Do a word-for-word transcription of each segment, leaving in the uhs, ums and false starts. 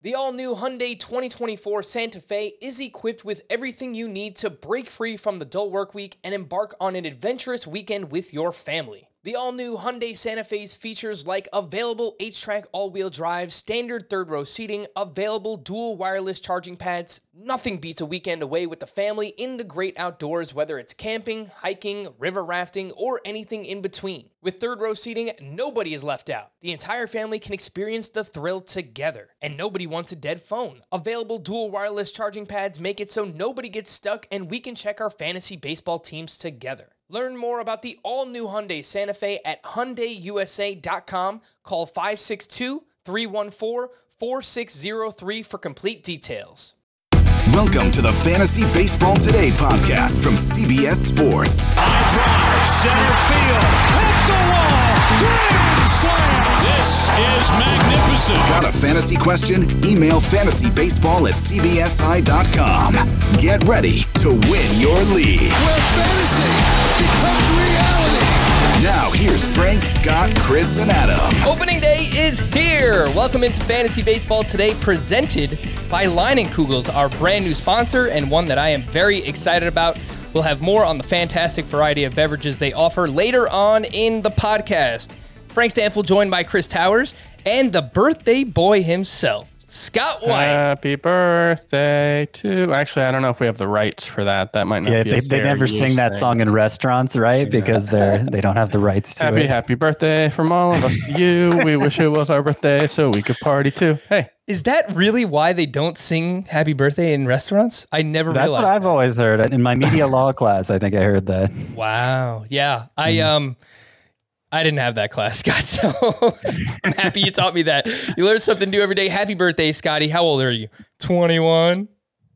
The all-new Hyundai twenty twenty-four Santa Fe is equipped with everything you need to break free from the dull work week and embark on an adventurous weekend with your family. The all-new Hyundai Santa Fe's features like available H-Track all-wheel drive, standard third-row seating, available dual wireless charging pads. Nothing beats a weekend away with the family in the great outdoors, whether it's camping, hiking, river rafting, or anything in between. With third-row seating, nobody is left out. The entire family can experience the thrill together, and nobody wants a dead phone. Available dual wireless charging pads make it so nobody gets stuck, and we can check our fantasy baseball teams together. Learn more about the all-new Hyundai Santa Fe at Hyundai U S A dot com. Call five six two, three one four, four six zero three for complete details. Welcome to the Fantasy Baseball Today podcast from C B S Sports. High drive, center field, hit the wall, grand slam. This is magnificent. Got a fantasy question? Email fantasybaseball at c b s i dot com. Get ready to win your league. Where fantasy becomes reality. Now here's Frank, Scott, Chris, and Adam. Opening day is here. Welcome into Fantasy Baseball Today, presented by Leinenkugels, our brand new sponsor and one that I am very excited about. We'll have more on the fantastic variety of beverages they offer later on in the podcast. Frank Stanfield joined by Chris Towers and the birthday boy himself, Scott White. Happy birthday to... Actually, I don't know if we have the rights for that. That might not yeah, be they, a they fair never use sing that thing. song in restaurants, right? Because they're they don't have the rights to Happy, it. happy birthday from all of us to you. We wish it was our birthday so we could party too. Hey. Is that really why they don't sing happy birthday in restaurants? I never That's realized. what I've always heard. In my media law class, I think I heard that. Wow. Yeah. I um I didn't have that class, Scott, so I'm happy you taught me that. You learn something new every day. Happy birthday, Scotty. How old are you? twenty-one?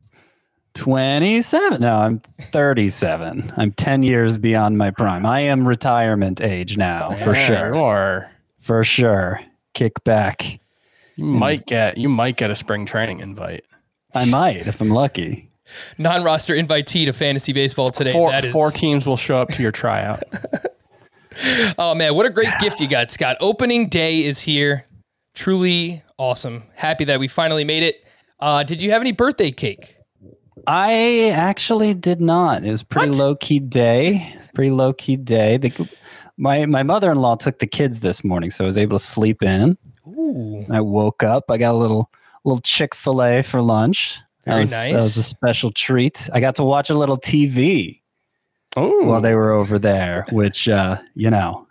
twenty-seven. No, I'm thirty-seven. I'm ten years beyond my prime. I am retirement age now, for Yeah, sure. You are. For sure. Kick back. You might get you might get a spring training invite. I might, if I'm lucky. Non-roster invitee to Fantasy Baseball Today. Four, that is... four teams will show up to your tryout. Oh, man, what a great gift you got, Scott. Opening day is here. Truly awesome. Happy that we finally made it. Uh, did you have any birthday cake? I actually did not. It was a pretty What? low-key day. Pretty low-key day. The, my, my mother-in-law took the kids this morning, so I was able to sleep in. Ooh. I woke up. I got a little little Chick-fil-A for lunch. That Very was, nice. That was a special treat. I got to watch a little T V Oh, while they were over there, which, uh, you know,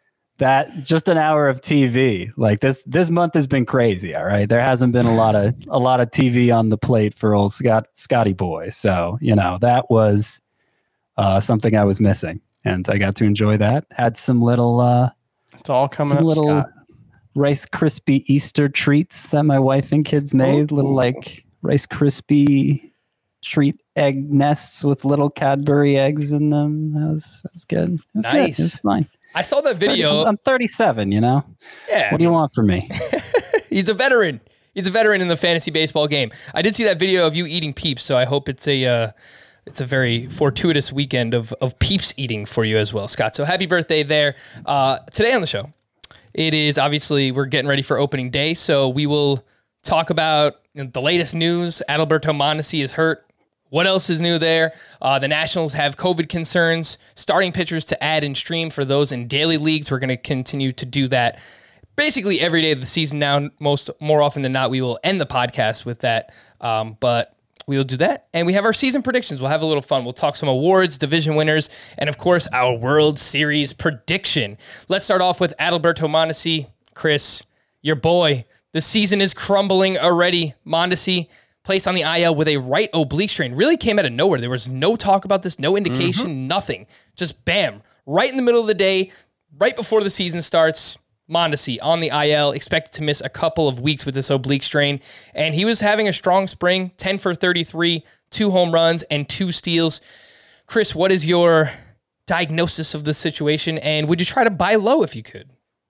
that just an hour of T V. Like this this month has been crazy, all right? There hasn't been a lot of a lot of T V on the plate for old Scott Scotty boy. So, you know, that was uh, something I was missing. And I got to enjoy that. Had some little uh, it's all coming some up, little Scott. Rice Krispie Easter treats that my wife and kids made. Ooh. Little like Rice Krispie treat egg nests with little Cadbury eggs in them. That was that was good. It was good. Nice. It was fine. I saw that It's thirty video. I'm thirty-seven, you know? Yeah. What do you want from me? He's a veteran. He's a veteran in the fantasy baseball game. I did see that video of you eating Peeps, so I hope it's a uh, it's a very fortuitous weekend of of Peeps eating for you as well, Scott. So happy birthday there. Uh, today on the show, it is obviously we're getting ready for opening day, so we will talk about you know, the latest news. Adalberto Mondesi is hurt. What else is new there? Uh, the Nationals have COVID concerns. Starting pitchers to add and stream for those in daily leagues. We're going to continue to do that basically every day of the season now. Most more often than not, we will end the podcast with that. Um, but we will do that. And we have our season predictions. We'll have a little fun. We'll talk some awards, division winners, and of course, our World Series prediction. Let's start off with Adalberto Mondesi. Chris, your boy. The season is crumbling already. Mondesi placed on the I L with a right oblique strain. Really came out of nowhere. There was no talk about this, no indication, mm-hmm. nothing. Just bam, right in the middle of the day, right before the season starts, Mondesi on the I L, expected to miss a couple of weeks with this oblique strain. And he was having a strong spring, ten for thirty-three, two home runs, and two steals. Chris, what is your diagnosis of the situation? And would you try to buy low if you could?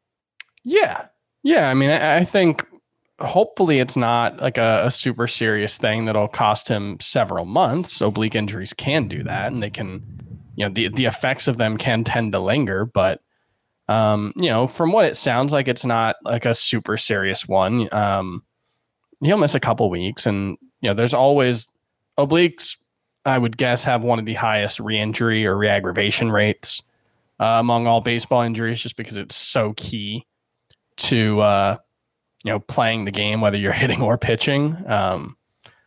Yeah. Yeah. I mean, I, I think hopefully it's not like a, a super serious thing that'll cost him several months. Oblique injuries can do that, and they can, you know, the, the effects of them can tend to linger. But, um, you know, from what it sounds like, it's not like a super serious one. Um, he'll miss a couple weeks. And, you know, there's always obliques, I would guess, have one of the highest re-injury or re-aggravation rates uh, among all baseball injuries, just because it's so key to, uh, you know, playing the game, whether you're hitting or pitching. Um,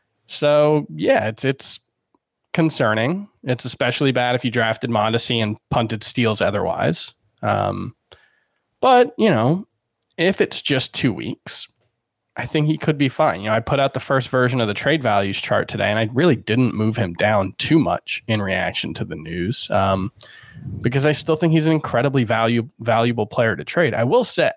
so, yeah, it's it's concerning. It's especially bad if you drafted Mondesi and punted Steals otherwise. Um, but, you know, if it's just two weeks, I think he could be fine. You know, I put out the first version of the trade values chart today, and I really didn't move him down too much in reaction to the news, um, because I still think he's an incredibly value, valuable player to trade. I will say,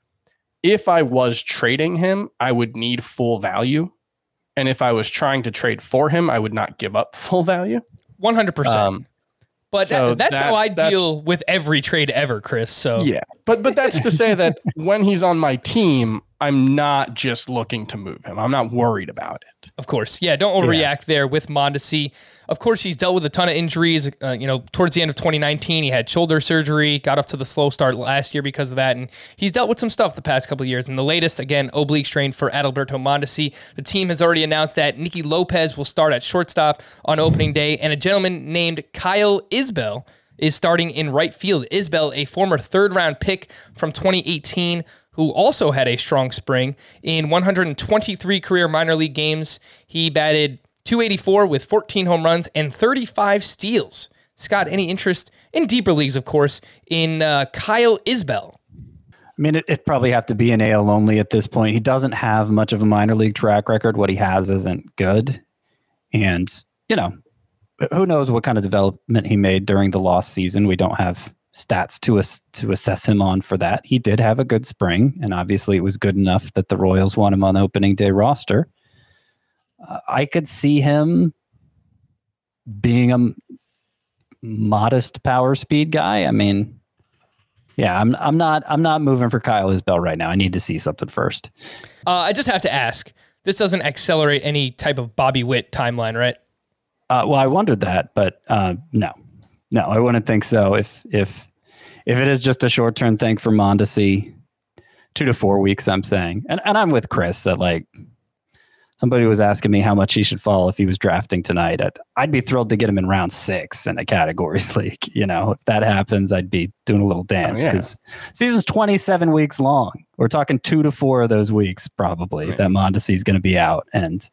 if I was trading him, I would need full value. And if I was trying to trade for him, I would not give up full value. one hundred percent. Um, But So that, that's, how I that's- deal with every trade ever, Chris. So Yeah, but but that's to say that when he's on my team, I'm not just looking to move him. I'm not worried about it. of course, yeah, don't overreact there with Mondesi. Of course, he's dealt with a ton of injuries. Uh, you know, towards the end of twenty nineteen, he had shoulder surgery, got off to the slow start last year because of that, and he's dealt with some stuff the past couple of years. And the latest, again, oblique strain for Adalberto Mondesi. The team has already announced that Nicky Lopez will start at shortstop on opening day, and a gentleman named Kyle Isbell is starting in right field. Isbell, a former third-round pick from twenty eighteen, who also had a strong spring. In one hundred twenty-three career minor league games, he batted two eighty-four with fourteen home runs and thirty-five steals. Scott, any interest in deeper leagues, of course, in uh, Kyle Isbell? I mean, it, it'd probably have to be an A L only at this point. He doesn't have much of a minor league track record. What he has isn't good. And, you know, who knows what kind of development he made during the lost season. We don't have stats to us to assess him on for that. He did have a good spring, and obviously it was good enough that the Royals want him on the opening day roster. Uh, I could see him being a m- modest power speed guy. I mean, yeah, I'm I'm not I'm not moving for Kyle Isbell right now. I need to see something first. Uh, I just have to ask, this doesn't accelerate any type of Bobby Witt timeline, right? Uh, well, I wondered that, but uh, no, no, I wouldn't think so. If if if it is just a short term thing for Mondesi, two to four weeks, I'm saying, and and I'm with Chris that, like, somebody was asking me how much he should fall if he was drafting tonight. I'd, I'd be thrilled to get him in round six in a categories league. You know, if that happens, I'd be doing a little dance because oh, yeah. season's twenty-seven weeks long. We're talking two to four of those weeks probably right. that Mondesi's going to be out. And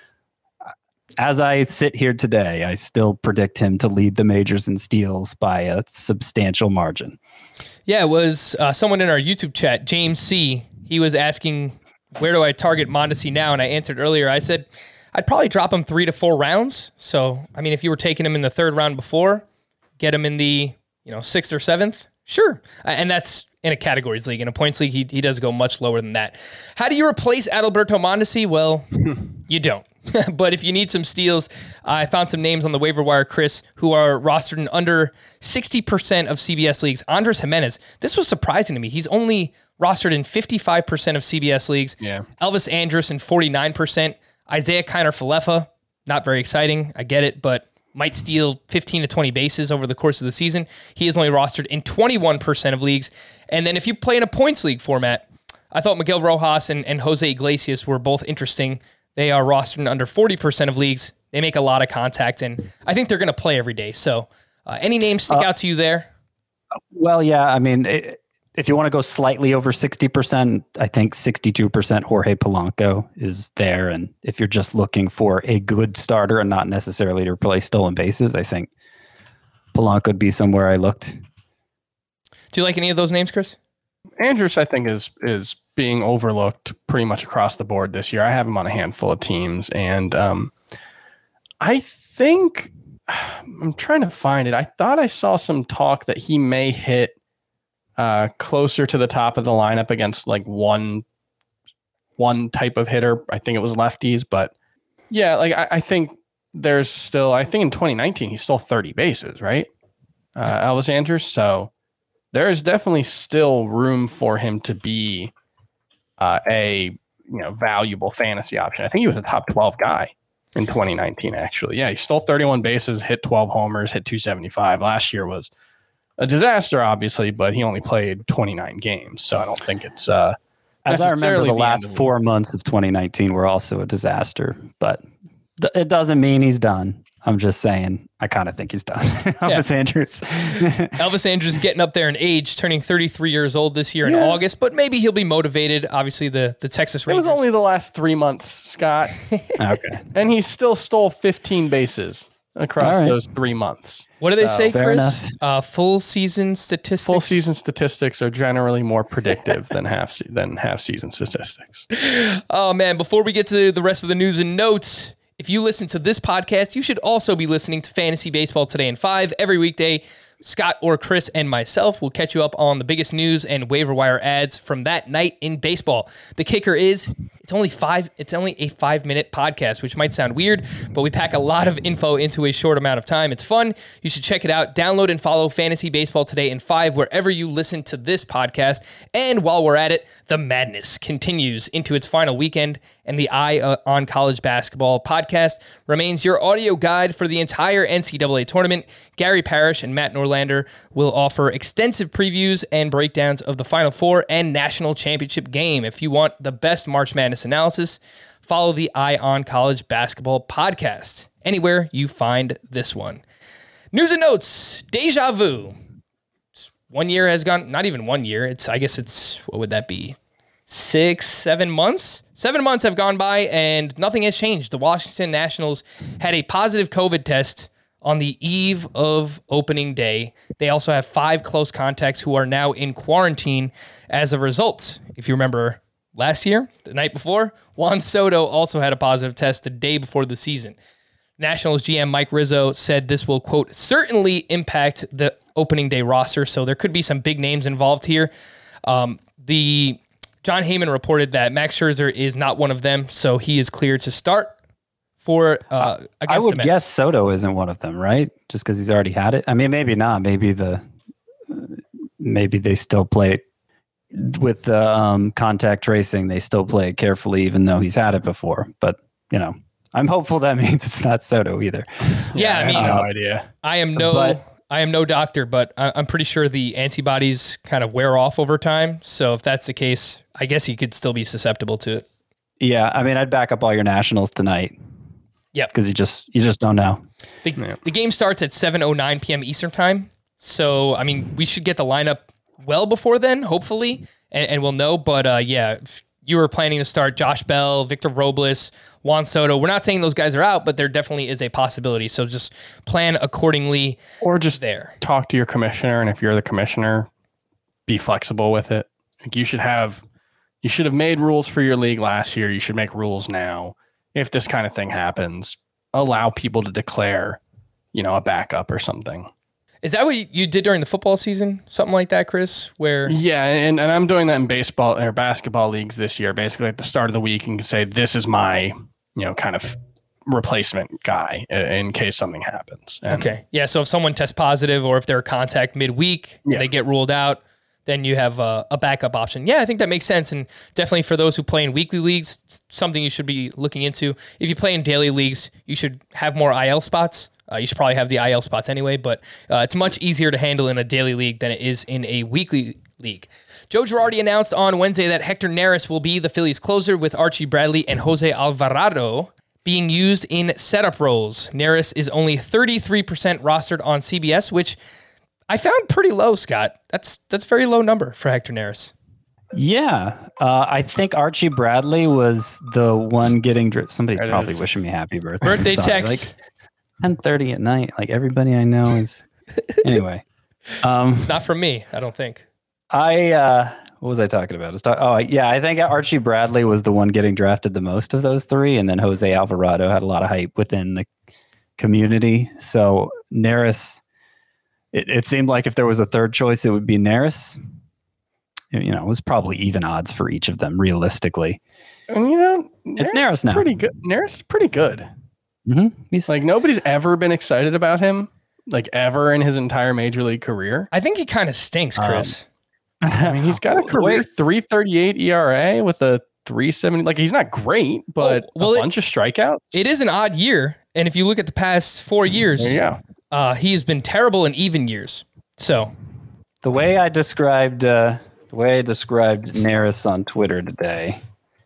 as I sit here today, I still predict him to lead the majors in steals by a substantial margin. Yeah, it was uh, someone in our YouTube chat, James C. He was asking, where do I target Mondesi now? And I answered earlier, I said, I'd probably drop him three to four rounds. So, I mean, if you were taking him in the third round before, get him in the, you know, sixth or seventh, sure. And that's in a categories league. In a points league, he, he does go much lower than that. How do you replace Adalberto Mondesi? Well, you don't. But if you need some steals, I found some names on the waiver wire, Chris, who are rostered in under sixty percent of C B S leagues. Andres Jimenez, this was surprising to me. He's only rostered in fifty-five percent of C B S leagues. Yeah. Elvis Andrus in forty-nine percent. Isaiah Kiner-Falefa, not very exciting. I get it, but might steal fifteen to twenty bases over the course of the season. He is only rostered in twenty-one percent of leagues. And then if you play in a points league format, I thought Miguel Rojas and, and Jose Iglesias were both interesting. They are rostered in under forty percent of leagues. They make a lot of contact, and I think they're going to play every day. So uh, any names stick uh, out to you there? Well, yeah, I mean, it, if you want to go slightly over sixty percent, I think sixty-two percent Jorge Polanco is there. And if you're just looking for a good starter and not necessarily to replace stolen bases, I think Polanco would be somewhere I looked. Do you like any of those names, Chris? Andrus, I think, is is being overlooked pretty much across the board this year. I have him on a handful of teams, and um, I think I'm trying to find it. I thought I saw some talk that he may hit uh, closer to the top of the lineup against like one one type of hitter. I think it was lefties, but yeah, like I, I think there's still. I think in twenty nineteen he stole thirty bases, right, uh, Elvis Andrus. So there is definitely still room for him to be uh, a you know valuable fantasy option. I think he was a top twelve guy in twenty nineteen, actually. Yeah, he stole thirty-one bases, hit twelve homers, hit two seventy-five. Last year was a disaster, obviously, but he only played twenty-nine games, so I don't think it's uh, As I remember, necessarily the the last end of four months of twenty nineteen were also a disaster, but th- it doesn't mean he's done. I'm just saying, I kind of think he's done. Elvis Andrus. Elvis Andrus getting up there in age, turning thirty-three years old this year in Yeah. August, but maybe he'll be motivated. Obviously, the, the Texas It Rangers. was only the last three months, Scott, Okay. and he still stole fifteen bases across All right. those three months. What do they So, say, fair Chris? enough. Uh, full season statistics. Full season statistics are generally more predictive than half se- than half season statistics. Oh, man. Before we get to the rest of the news and notes, if you listen to this podcast, you should also be listening to Fantasy Baseball Today in five every weekday. Scott or Chris and myself will catch you up on the biggest news and waiver wire ads from that night in baseball. The kicker is it's only five. It's only a five minute podcast, which might sound weird, but we pack a lot of info into a short amount of time. It's fun. You should check it out. Download and follow Fantasy Baseball Today in five wherever you listen to this podcast. And while we're at it, the madness continues into its final weekend, and the Eye uh, on College Basketball podcast remains your audio guide for the entire N C double A tournament. Gary Parrish and Matt Norlander will offer extensive previews and breakdowns of the Final Four and National Championship game. If you want the best March Madness analysis, follow the Eye on College Basketball podcast anywhere you find this one. News and notes, deja vu. One year has gone, not even one year. It's, I guess it's, what would that be? Six, seven months? Seven months have gone by and nothing has changed. The Washington Nationals had a positive COVID test on the eve of opening day. They also have five close contacts who are now in quarantine as a result. If you remember last year, the night before, Juan Soto also had a positive test the day before the season. Nationals G M Mike Rizzo said this will, quote, certainly impact the opening day roster. So there could be some big names involved here. Um, the John Heyman reported that Max Scherzer is not one of them, so he is cleared to start for uh, against I the would Mets. guess Soto isn't one of them, right? Just because he's already had it. I mean, maybe not. Maybe the maybe they still play with the um, contact tracing. They still play it carefully, even though he's had it before. But you know, I'm hopeful that means it's not Soto either. Yeah, I mean, no idea. I am no, But- I am no doctor, but I- I'm pretty sure the antibodies kind of wear off over time. So if that's the case, I guess he could still be susceptible to it. Yeah, I mean, I'd back up all your Nationals tonight. Yep. because you just you just don't know. The, Yeah. the game starts at seven oh nine p.m. Eastern time. So, I mean, we should get the lineup well before then, hopefully, and, and we'll know. But, uh, yeah, if you were planning to start Josh Bell, Victor Robles, Juan Soto, we're not saying those guys are out, but there definitely is a possibility. So just plan accordingly Or just there. talk to your commissioner, and if you're the commissioner, be flexible with it. Like you should have, you should have made rules for your league last year. You should make rules now. If this kind of thing happens, allow people to declare, you know, a backup or something. Is that what you- you did during the football season? Something like that, Chris? Where Yeah, and, and I'm doing that in baseball or basketball leagues this year. Basically, at the start of the week, you can say, this is my, you know, kind of replacement guy in, in case something happens. And okay, yeah. So if someone tests positive, or if they're a contact midweek, Yeah. they get ruled out, then you have a, a backup option. Yeah, I think that makes sense, and definitely for those who play in weekly leagues, it's something you should be looking into. If you play in daily leagues, you should have more I L spots. Uh, you should probably have the I L spots anyway, but uh, it's much easier to handle in a daily league than it is in a weekly league. Joe Girardi announced on Wednesday that Hector Neris will be the Phillies closer, with Archie Bradley and Jose Alvarado being used in setup roles. Neris is only thirty-three percent rostered on C B S, which I found pretty low, Scott. That's that's a very low number for Hector Neris. Yeah, uh, I think Archie Bradley was the one getting drip. Somebody There it probably is. wishing me happy birthday. Birthday Sorry, text. like ten thirty at night. Like everybody I know is. Anyway, um, It's not from me, I don't think. I uh, what was I talking about? I was talk- oh yeah, I think Archie Bradley was the one getting drafted the most of those three, and then Jose Alvarado had a lot of hype within the community. So Neris, it, it seemed like if there was a third choice, it would be Neris. You know, it was probably even odds for each of them, realistically. And you know, It's Neris now. Pretty good. Neris is pretty good. Mm-hmm. He's Like nobody's ever been excited about him, like ever in his entire major league career. I think he kind of stinks, Chris. I mean, he's got a career three thirty-eight E R A with a three seventy. Like he's not great, but well, a it- bunch of strikeouts. It is an odd year, and if you look at the past four years, There you go. uh, he has been terrible in even years. So the way I described uh, The way I described Neris on Twitter today,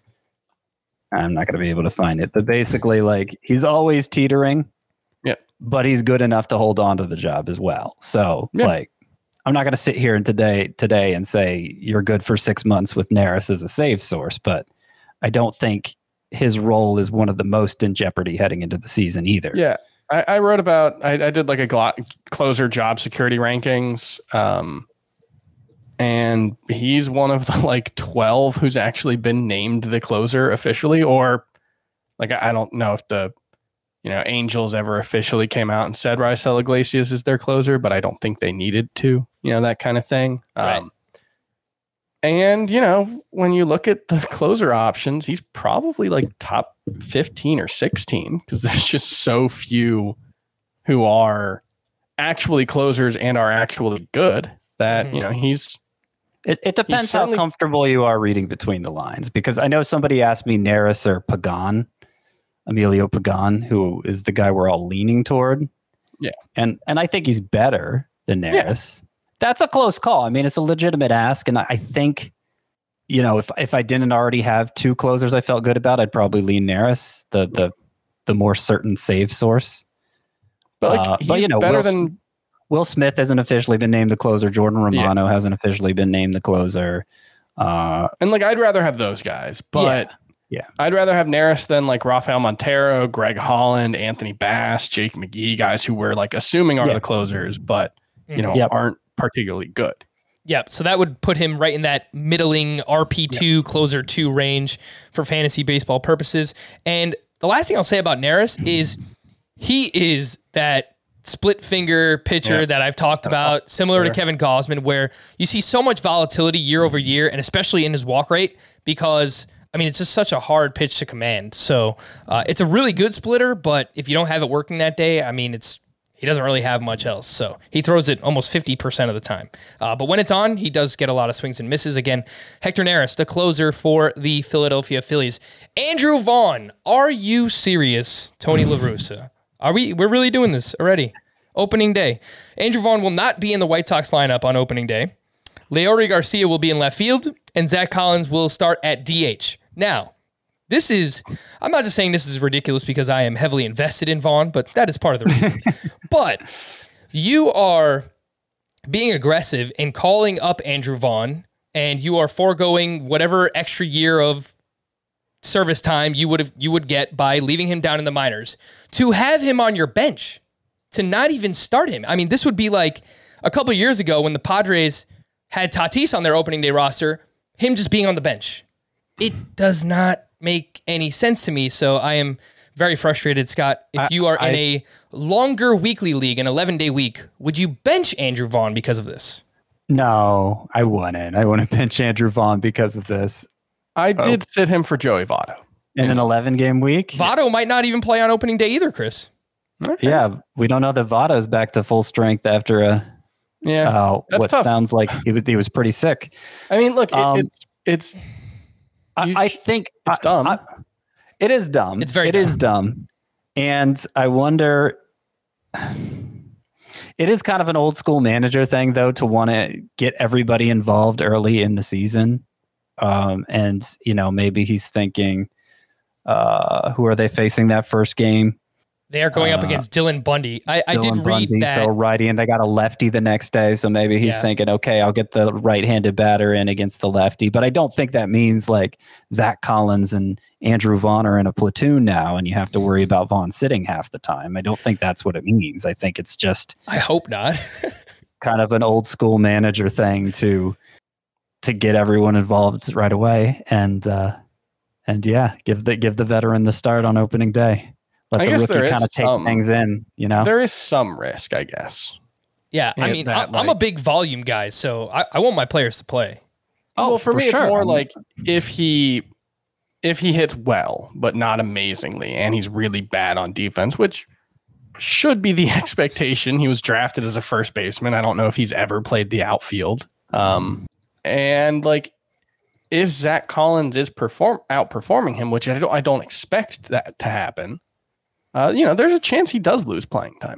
I'm not going to be able to find it, but basically, like, he's always teetering. Yeah. But he's good enough to hold on to the job as well. So, yeah. like, I'm not going to sit here and today today and say you're good for six months with Neris as a save source, but I don't think his role is one of the most in jeopardy heading into the season either. Yeah. I, I wrote about, I, I did like a glo- closer job security rankings. Um, and he's one of the like twelve who's actually been named the closer officially, or like, I, I don't know if the, you know, Angels ever officially came out and said Raisel Iglesias is their closer, but I don't think they needed to, you know, that kind of thing. Right. Um, and, you know, when you look at the closer options, he's probably like top fifteen or sixteen because there's just so few who are actually closers and are actually good that, mm-hmm. you know, he's. It, it depends how comfortable you are reading between the lines, because I know somebody asked me Neris or Pagan, Emilio Pagan, who is the guy we're all leaning toward. Yeah. And and I think he's better than Neris. Yeah. That's a close call. I mean, it's a legitimate ask. And I, I think, you know, if if I didn't already have two closers I felt good about, I'd probably lean Neris, the the the more certain save source. But like, uh, he's but, you know, better Will, than Will Smith hasn't officially been named the closer. Jordan Romano yeah. hasn't officially been named the closer. Uh, and like, I'd rather have those guys, but yeah, yeah. I'd rather have Neris than like Rafael Montero, Greg Holland, Anthony Bass, Jake McGee, guys who we're like assuming are yeah. the closers, but you know, yep. aren't particularly good. Yep. So that would put him right in that middling R P two, yep. closer two range for fantasy baseball purposes. And the last thing I'll say about Neris is he is that split finger pitcher yeah. that I've talked about, similar sure. to Kevin Gausman, where you see so much volatility year over year, and especially in his walk rate, because I mean, it's just such a hard pitch to command. So uh, it's a really good splitter, but if you don't have it working that day, I mean, it's he doesn't really have much else. So he throws it almost fifty percent of the time. Uh, but when it's on, he does get a lot of swings and misses. Again, Hector Neris, the closer for the Philadelphia Phillies. Andrew Vaughn, are you serious, Tony La Russa? Are we? We're really doing this already. Opening day. Andrew Vaughn will not be in the White Sox lineup on opening day. Leori Garcia will be in left field, and Zach Collins will start at D H. Now, this is, I'm not just saying this is ridiculous because I am heavily invested in Vaughn, but that is part of the reason. But you are being aggressive in calling up Andrew Vaughn, and you are foregoing whatever extra year of service time you would have you would get by leaving him down in the minors to have him on your bench, to not even start him. I mean, this would be like a couple of years ago when the Padres had Tatis on their opening day roster, him just being on the bench. It does not make any sense to me, so I am very frustrated. Scott, if I, you are I, in a longer weekly league, an eleven-day week, would you bench Andrew Vaughn because of this? No, I wouldn't. I wouldn't bench Andrew Vaughn because of this. I oh. did sit him for Joey Votto. In an eleven-game week? Votto yeah. might not even play on opening day either, Chris. Okay. Yeah, we don't know that Votto's back to full strength after a yeah, uh, what tough. sounds like he was, he was pretty sick. I mean, look, um, it, it's it's. I, I think it's I, dumb. I, it is dumb. It's very. It dumb. is dumb, and I wonder. It is kind of an old school manager thing, though, to want to get everybody involved early in the season. Um, and, you know, maybe he's thinking, uh, who are they facing that first game? They are going uh, up against Dylan Bundy. I, I did read Bundy, that. So righty, and they got a lefty the next day. So maybe he's yeah. thinking, okay, I'll get the right-handed batter in against the lefty. But I don't think that means like Zach Collins and Andrew Vaughn are in a platoon now, and you have to worry about Vaughn sitting half the time. I don't think that's what it means. I think it's just. I hope not. kind of an old school manager thing to to get everyone involved right away, and uh, and yeah, give the give the veteran the start on opening day. Let I the guess rookie kind of take some, things in, you know? There is some risk, I guess. Yeah, I mean, that, I'm like, a big volume guy, so I, I want my players to play. Oh, well, for, for me, sure. it's more like if he if he hits well, but not amazingly, and he's really bad on defense, which should be the expectation. He was drafted as a first baseman. I don't know if he's ever played the outfield. Um, and like, if Zach Collins is perform outperforming him, which I don't, I don't expect that to happen. Uh, you know, there's a chance he does lose playing time.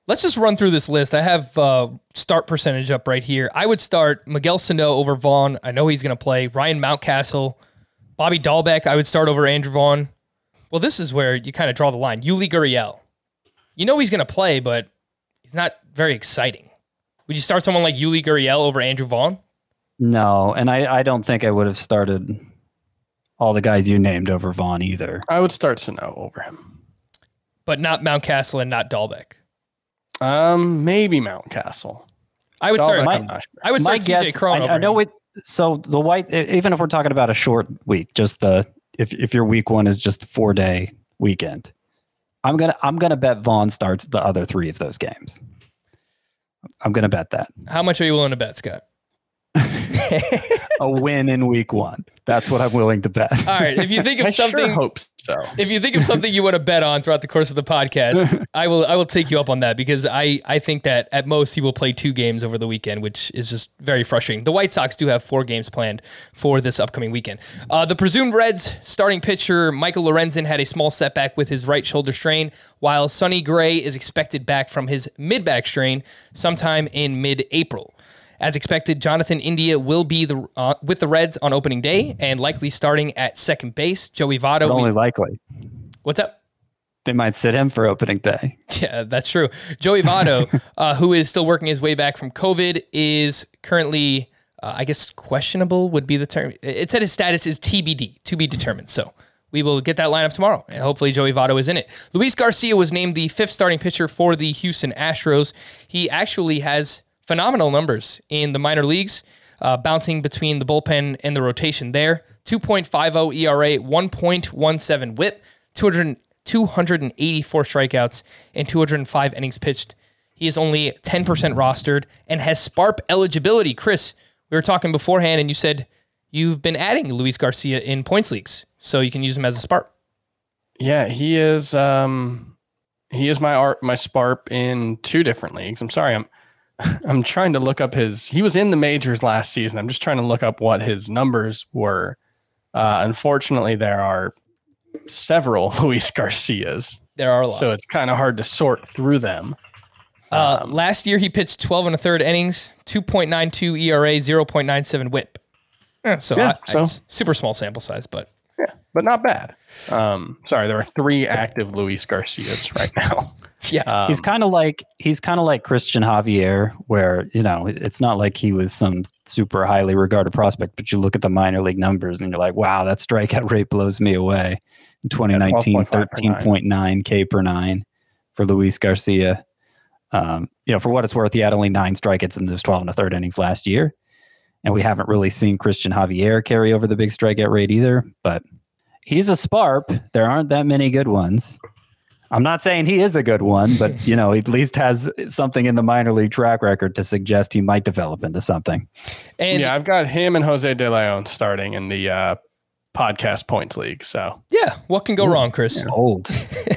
Let's just run through this list. I have uh, start percentage up right here. I would start Miguel Sano over Vaughn. I know he's going to play. Ryan Mountcastle. Bobby Dahlbeck, I would start over Andrew Vaughn. Well, this is where you kind of draw the line. Yuli Gurriel. You know he's going to play, but he's not very exciting. Would you start someone like Yuli Gurriel over Andrew Vaughn? No, and I, I don't think I would have started all the guys you named over Vaughn either. I would start Sano over him. But not Mountcastle and not Dahlbeck. Um, maybe Mountcastle. I would Dahlbeck, start. I'm not sure. I would My start C J guess, Cron I, over I know him. it. So the white, even if we're talking about a short week, just the if if your week one is just a four day weekend, I'm gonna I'm gonna bet Vaughn starts the other three of those games. I'm gonna bet that How much are you willing to bet, Scott? a win in week one. That's what I'm willing to bet. All right. If you think of I something, sure hope so. if you think of something you want to bet on throughout the course of the podcast, I will I will take you up on that because I, I think that at most he will play two games over the weekend, which is just very frustrating. The White Sox do have four games planned for this upcoming weekend. Uh, the presumed Reds starting pitcher Michael Lorenzen had a small setback with his right shoulder strain, while Sonny Gray is expected back from his mid-back strain sometime in mid-April. As expected, Jonathan India will be the uh, with the Reds on opening day and likely starting at second base. Joey Votto. But only we, likely. what's up? They might sit him for opening day. Yeah, that's true. Joey Votto, uh, who is still working his way back from COVID, is currently, uh, I guess, questionable would be the term. It said his status is T B D, to be determined. So we will get that lineup tomorrow, and hopefully Joey Votto is in it. Luis Garcia was named the fifth starting pitcher for the Houston Astros. He actually has phenomenal numbers in the minor leagues, uh, bouncing between the bullpen and the rotation there. two point five oh E R A, one point one seven whip, two hundred, two hundred eighty-four strikeouts, and two hundred five innings pitched. He is only ten percent rostered and has S P A R P eligibility. Chris, we were talking beforehand, and you said you've been adding Luis Garcia in points leagues, so you can use him as a S P A R P. Yeah, he is. Um, he is my art, my S P A R P in two different leagues. I'm sorry, I'm. I'm trying to look up his. He was in the majors last season. I'm just trying to look up what his numbers were. Uh, unfortunately, there are several Luis Garcias. There are a lot. So it's kind of hard to sort through them. Uh, Um, last year, he pitched twelve and a third innings, two point nine two E R A, zero point nine seven whip. Eh, so Yeah, I, so- it's super small sample size, but Yeah, but not bad. Um, sorry, there are three active Luis Garcias right now. yeah. Um, He's kind of like he's kind of like Christian Javier, where you know it's not like he was some super highly regarded prospect, but you look at the minor league numbers and you're like, wow, that strikeout rate blows me away. In twenty nineteen, thirteen point nine K per nine for Luis Garcia. Um, you know, for what it's worth, he had only nine strikeouts in those twelve and a third innings last year, and we haven't really seen Christian Javier carry over the big strikeout rate either. But he's a S P A R P. There aren't that many good ones. I'm not saying he is a good one, but you know, he at least has something in the minor league track record to suggest he might develop into something. And yeah, I've got him and Jose De Leon starting in the uh, podcast points league. So, yeah, what can go wrong, Chris? Old.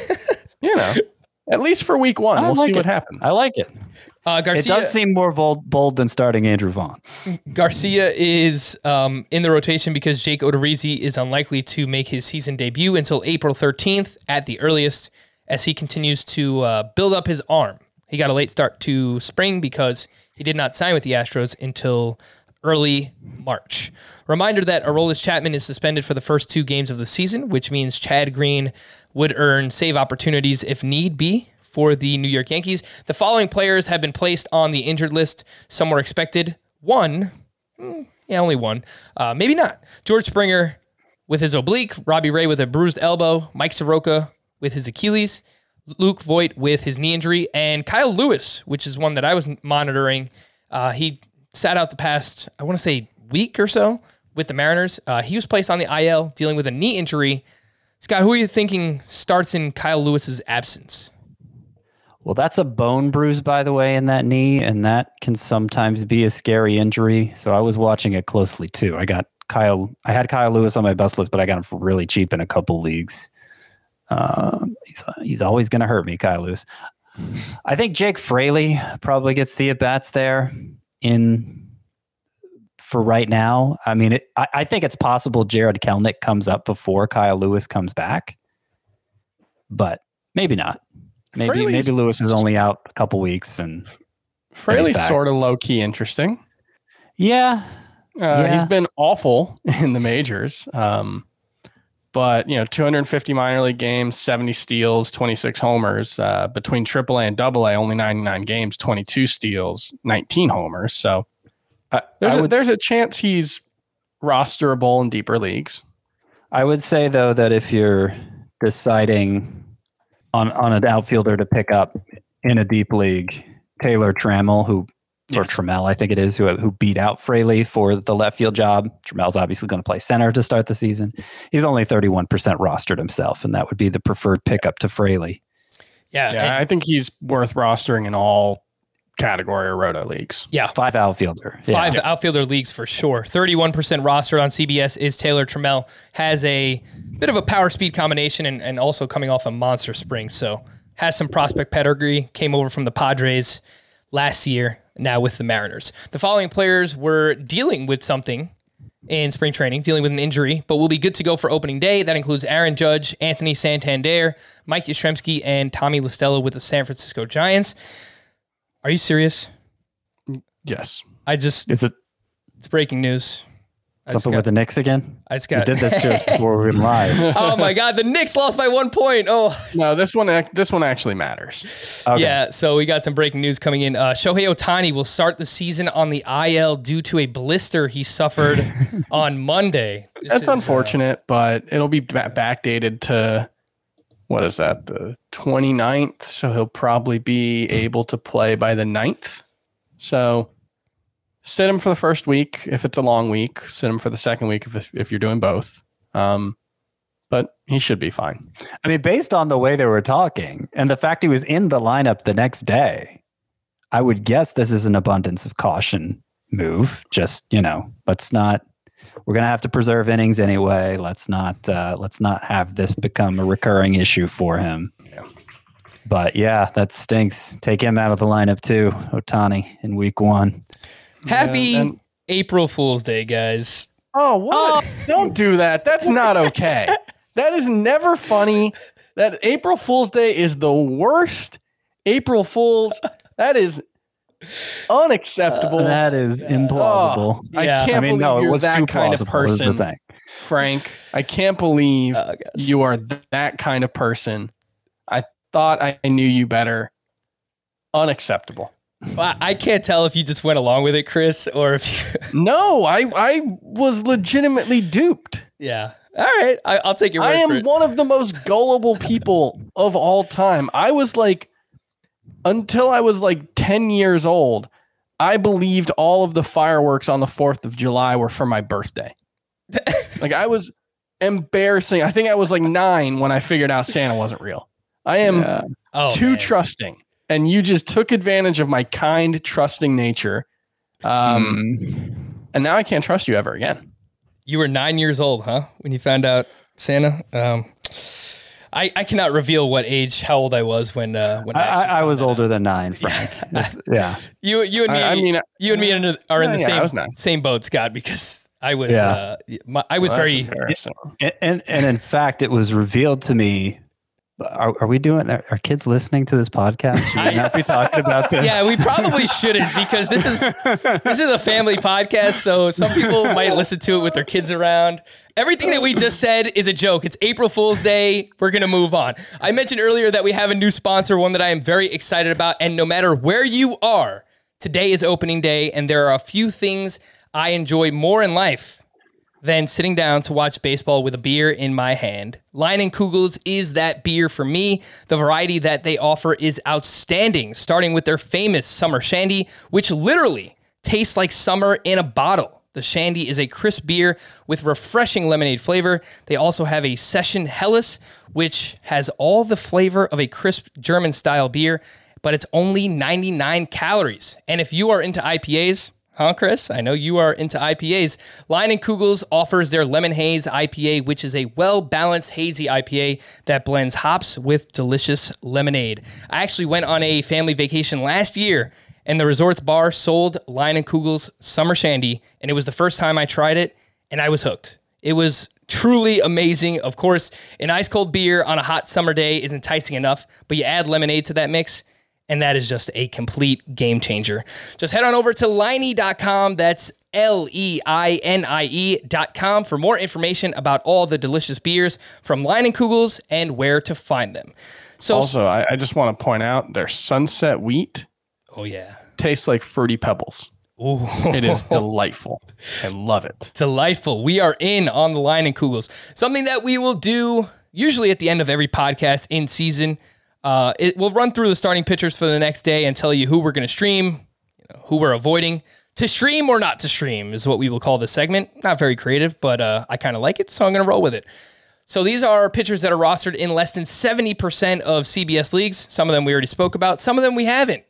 you know, at least for week one, I we'll like see it. what happens. I like it. Uh, It Garcia, does seem more bold, bold than starting Andrew Vaughn. Garcia is um, in the rotation because Jake Odorizzi is unlikely to make his season debut until April thirteenth at the earliest, as he continues to uh, build up his arm. He got a late start to spring because he did not sign with the Astros until early March. Reminder that Aroldis Chapman is suspended for the first two games of the season, which means Chad Green would earn save opportunities if need be for the New York Yankees. The following players have been placed on the injured list. Some were expected. One, mm, yeah, only one. Uh, maybe not. George Springer with his oblique, Robbie Ray with a bruised elbow, Mike Soroka with his Achilles, Luke Voigt with his knee injury, and Kyle Lewis, which is one that I was monitoring. Uh, he sat out the past, I want to say, week or so with the Mariners. Uh, he was placed on the I L dealing with a knee injury. Scott, who are you thinking starts in Kyle Lewis's absence? Well, that's a bone bruise, by the way, in that knee, and that can sometimes be a scary injury. So I was watching it closely too. I got Kyle. I had Kyle Lewis on my best list, but I got him for really cheap in a couple leagues. Uh, he's he's always going to hurt me, Kyle Lewis. I think Jake Fraley probably gets the at bats there in for right now. I mean, it, I, I think it's possible Jared Kelnick comes up before Kyle Lewis comes back, but maybe not. Maybe Fraley's- maybe Lewis is only out a couple weeks, and Fraley's back. sort of low key interesting. yeah, Uh, Yeah. He's been awful in the majors. Um, but, you know, two hundred fifty minor league games, seventy steals, twenty-six homers. Uh, between triple A and double A, only ninety-nine games, twenty-two steals, nineteen homers. So I, there's, I a, would there's s- a chance he's rosterable in deeper leagues. I would say though that if you're deciding on on an outfielder to pick up in a deep league, Taylor Trammell, who or Yes. Trammell, I think it is, who who beat out Fraley for the left field job. Trammell's obviously going to play center to start the season. He's only thirty-one percent rostered himself, and that would be the preferred pickup to Fraley. Yeah. Yeah, and- I think he's worth rostering in all category or roto leagues. yeah. Five outfielder. Yeah. Five outfielder leagues for sure. thirty-one percent rostered on C B S is Taylor Trammell. Has a bit of a power speed combination and, and also coming off a monster spring. So has some prospect pedigree. Came over from the Padres last year, now with the Mariners. The following players were dealing with something in spring training, dealing with an injury, but will be good to go for opening day. That includes Aaron Judge, Anthony Santander, Mike Yastrzemski, and Tommy LaStella with the San Francisco Giants. Are you serious? Yes. I just, Is it it's breaking news. I just something got- with the Knicks again? I just You got. did this to us before we went live. Oh my God, the Knicks lost by one point. Oh, No, this one ac- this one actually matters. Okay. yeah. So we got some breaking news coming in. Uh, Shohei Ohtani will start the season on the I L due to a blister he suffered on Monday. This That's is, uh, unfortunate, but it'll be ba- backdated to, what is that, the twenty-ninth? So he'll probably be able to play by the ninth. So sit him for the first week if it's a long week. Sit him for the second week if if you're doing both. Um, but he should be fine. I mean, based on the way they were talking and the fact he was in the lineup the next day, I would guess this is an abundance of caution move. Just, you know, let's not, we're going to have to preserve innings anyway. Let's not, uh, let's not have this become a recurring issue for him. Yeah. But yeah, that stinks. Take him out of the lineup too, Ohtani, in week one. Happy Yeah, and- April Fool's Day, guys. Oh, what? Don't do that. That's not okay. That is never funny. That April Fool's Day is the worst April Fool's. That is unacceptable. That is implausible. I Yeah. can't I mean, believe no, it you're was that too kind of plausible is the person, thing. Frank. I can't believe Oh, gosh. you are th- that kind of person. I thought I knew you better. Unacceptable. I I can't tell if you just went along with it, Chris, or if you. No, I I was legitimately duped. Yeah. All right. I, I'll take your word I for am it. one of the most gullible people of all time. I was like, until I was like ten years old, I believed all of the fireworks on the fourth of July were for my birthday. Like, I was embarrassing. I think I was like nine when I figured out Santa wasn't real. I am Yeah. Oh, too man. trusting. And you just took advantage of my kind, trusting nature. Um, Mm. And now I can't trust you ever again. You were nine years old, huh? When you found out Santa? Um, I, I cannot reveal what age, how old I was when uh, when I, I, actually I, I found was that out. older than nine, Frank. yeah. You you and me. I- I mean, you and me are in the- are in yeah, the yeah, I same was nine. same boat, Scott, because I was Yeah. uh, my, I was Well, that's very embarrassing. And, and and in fact, it was revealed to me. Are, are we doing? Are, are kids listening to this podcast? Should we not be talking about this? Yeah, we probably shouldn't because this is this is a family podcast, so some people might listen to it with their kids around. Everything that we just said is a joke. It's April Fool's Day. We're going to move on. I mentioned earlier that we have a new sponsor, one that I am very excited about, and no matter where you are, today is opening day, and there are a few things I enjoy more in life than sitting down to watch baseball with a beer in my hand. Lion and Kugels is that beer for me. The variety that they offer is outstanding, starting with their famous Summer Shandy, which literally tastes like summer in a bottle. The Shandy is a crisp beer with refreshing lemonade flavor. They also have a Session Helles, which has all the flavor of a crisp German-style beer, but it's only ninety-nine calories. And if you are into I P As, huh, Chris? I know you are into I P As. Lion and Kugels offers their Lemon Haze I P A, which is a well-balanced hazy I P A that blends hops with delicious lemonade. I actually went on a family vacation last year, and the resort's bar sold Lion and Kugels Summer Shandy, and it was the first time I tried it, and I was hooked. It was Truly amazing. Of course, an ice cold beer on a hot summer day is enticing enough, but you add lemonade to that mix, and that is just a complete game changer. Just head on over to Leinie dot com. That's L E I N I E dot com for more information about all the delicious beers from Leinenkugels and where to find them. So, also, I, I just want to point out their Sunset Wheat oh yeah, tastes like Fruity Pebbles. Ooh. It is delightful. I love it. Delightful. We are in on the Leinenkugels. Something that we will do usually at the end of every podcast in season. Uh, it will run through the starting pitchers for the next day and tell you who we're going to stream, you know, who we're avoiding. To stream or not to stream is what we will call this segment. Not very creative, but uh, I kind of like it, so I'm going to roll with it. So these are pitchers that are rostered in less than seventy percent of C B S leagues. Some of them we already spoke about. Some of them we haven't.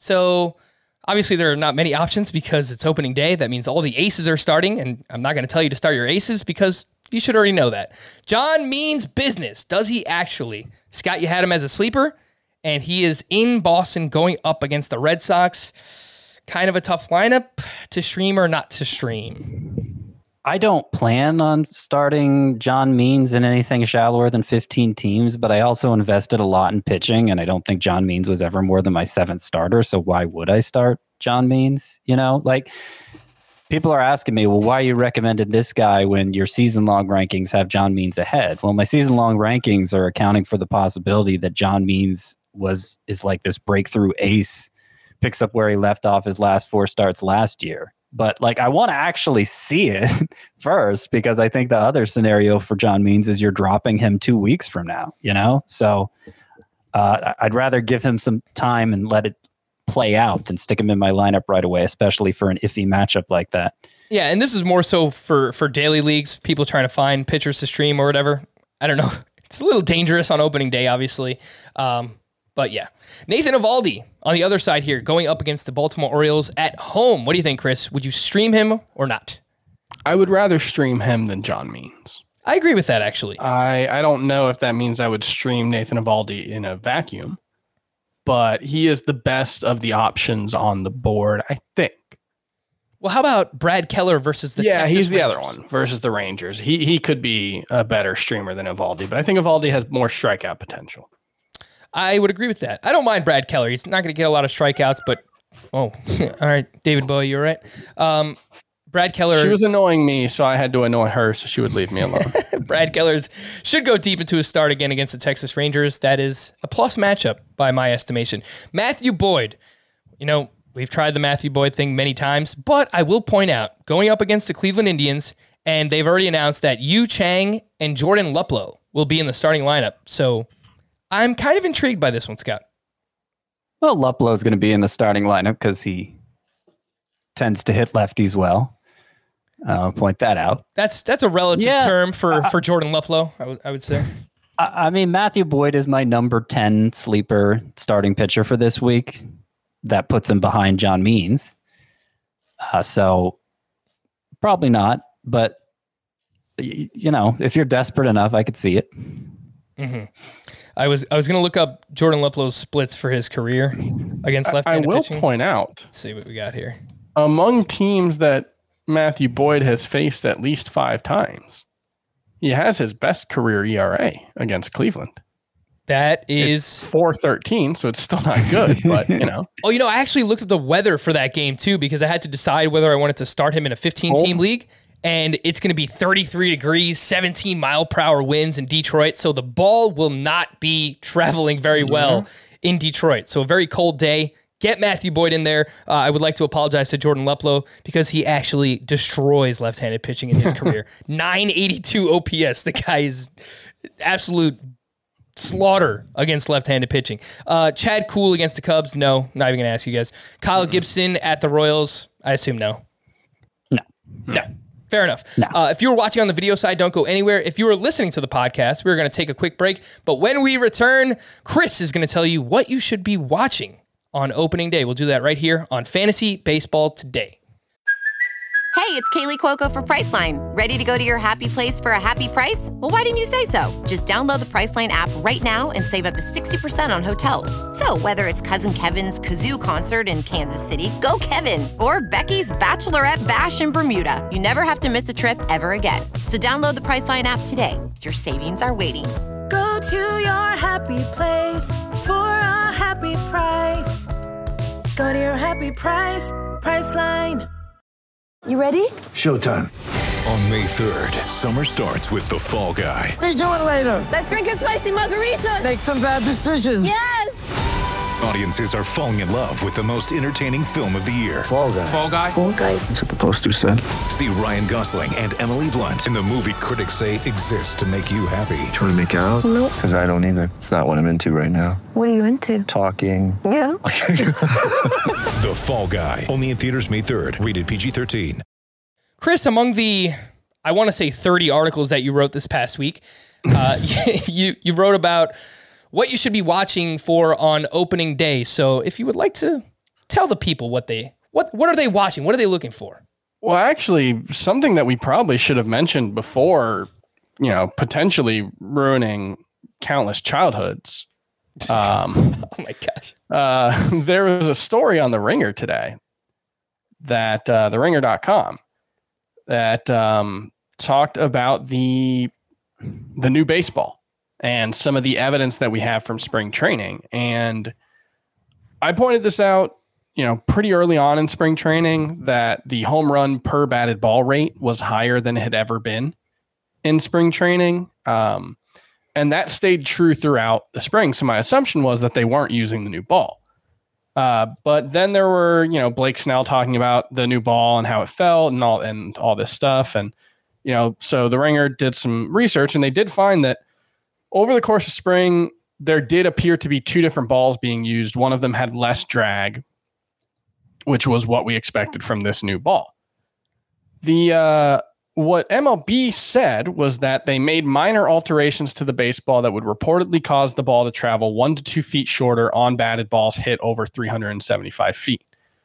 So obviously, there are not many options because it's opening day. That means all the aces are starting, and I'm not going to tell you to start your aces because you should already know that. John means business. Does he actually? Scott, you had him as a sleeper, and he is in Boston going up against the Red Sox. Kind of a tough lineup to stream or not to stream. I don't plan on starting John Means in anything shallower than fifteen teams, but I also invested a lot in pitching, and I don't think John Means was ever more than my seventh starter, so why would I start John Means? You know, like, people are asking me, well, why you recommended this guy when your season-long rankings have John Means ahead? Well, my season-long rankings are accounting for the possibility that John Means was is like this breakthrough ace, picks up where he left off his last four starts last year. But like, I want to actually see it first, because I think the other scenario for John Means is you're dropping him two weeks from now, you know? So uh, I'd rather give him some time and let it play out than stick him in my lineup right away, especially for an iffy matchup like that. Yeah, and this is more so for, for daily leagues, people trying to find pitchers to stream or whatever. I don't know. It's a little dangerous on opening day, obviously. Um, but yeah. Nathan Eovaldi on the other side here, going up against the Baltimore Orioles at home. What do you think, Chris? Would you stream him or not? I would rather stream him than John Means. I agree with that, actually. I, I don't know if that means I would stream Nathan Eovaldi in a vacuum, but he is the best of the options on the board, I think. Well, how about Brad Keller versus the yeah, Texas he's the Rangers? other one versus the Rangers. He he could be a better streamer than Eovaldi, but I think Eovaldi has more strikeout potential. I would agree with that. I don't mind Brad Keller. He's not going to get a lot of strikeouts, but oh, all right, David Bowie, you're right. Um, Brad Keller. She was annoying me, so I had to annoy her, so she would leave me alone. Brad Keller's should go deep into his start again against the Texas Rangers. That is a plus matchup by my estimation. Matthew Boyd. You know, we've tried the Matthew Boyd thing many times, but I will point out, going up against the Cleveland Indians, and they've already announced that Yu Chang and Jordan Luplow will be in the starting lineup. So I'm kind of intrigued by this one, Scott. Well, Luplow's going to be in the starting lineup because he tends to hit lefties well. I'll point that out. That's that's a relative Yeah, term for, uh, for Jordan Luplow, I would I would say. I, I mean, Matthew Boyd is my number ten sleeper starting pitcher for this week. That puts him behind John Means. Uh, so probably not, but y- you know, if you're desperate enough, I could see it. Mm-hmm. I was I was going to look up Jordan Luplow's splits for his career against left-handed I will pitching. point out, Let's see what we got here. among teams that Matthew Boyd has faced at least five times, he has his best career E R A against Cleveland. That is four thirteen, so it's still not good, but you know. Oh, you know, I actually looked up the weather for that game too because I had to decide whether I wanted to start him in a fifteen-team league, and it's going to be thirty-three degrees, seventeen mile per hour winds in Detroit, so the ball will not be traveling very well mm-hmm. in Detroit. So a very cold day. Get Matthew Boyd in there. Uh, I would like to apologize to Jordan Luplow because he actually destroys left-handed pitching in his career. nine eighty-two O P S. The guy is absolute slaughter against left-handed pitching. Uh, Chad Kuhl against the Cubs. No, not even going to ask you guys. Kyle mm-hmm. Gibson at the Royals. I assume no. No. No. Fair enough. No. Uh, if you were watching on the video side, don't go anywhere. If you were listening to the podcast, we're going to take a quick break. But when we return, Chris is going to tell you what you should be watching on opening day. We'll do that right here on Fantasy Baseball Today. Hey, it's Kaylee Cuoco for Priceline. Ready to go to your happy place for a happy price? Well, why didn't you say so? Just download the Priceline app right now and save up to sixty percent on hotels. So whether it's Cousin Kevin's Kazoo Concert in Kansas City, go Kevin, or Becky's Bachelorette Bash in Bermuda, you never have to miss a trip ever again. So download the Priceline app today. Your savings are waiting. Go to your happy place for a happy price. Go to your happy price, Priceline. You ready? Showtime. On May third, summer starts with The Fall Guy. Let's do it later. Let's drink a spicy margarita. Make some bad decisions. Yes. Audiences are falling in love with the most entertaining film of the year. Fall Guy. Fall Guy. Fall Guy. That's what the poster said. See Ryan Gosling and Emily Blunt in the movie critics say exists to make you happy. Trying to make it out? Nope. Because I don't either. It's not what I'm into right now. What are you into? Talking. Yeah. The Fall Guy. Only in theaters May third. Rated P G thirteen. Chris, among the, I want to say thirty articles that you wrote this past week, uh, you you wrote about what you should be watching for on opening day. So if you would like to tell the people what they, what, what are they watching? What are they looking for? Well, actually, something that we probably should have mentioned before, you know, potentially ruining countless childhoods. Um, oh my gosh. Uh, there was a story on The Ringer today that uh, the ringer dot com that um, talked about the the new baseball and some of the evidence that we have from spring training. And I pointed this out, you know, pretty early on in spring training that the home run per batted ball rate was higher than it had ever been in spring training. Um, and that stayed true throughout the spring. So my assumption was that they weren't using the new ball. Uh, but then there were, you know, Blake Snell talking about the new ball and how it felt and all and all this stuff. And, you know, so the Ringer did some research and they did find that over the course of spring, there did appear to be two different balls being used. One of them had less drag, which was what we expected from this new ball. The uh, what M L B said was that they made minor alterations to the baseball that would reportedly cause the ball to travel one to two feet shorter on batted balls hit over three hundred seventy-five feet.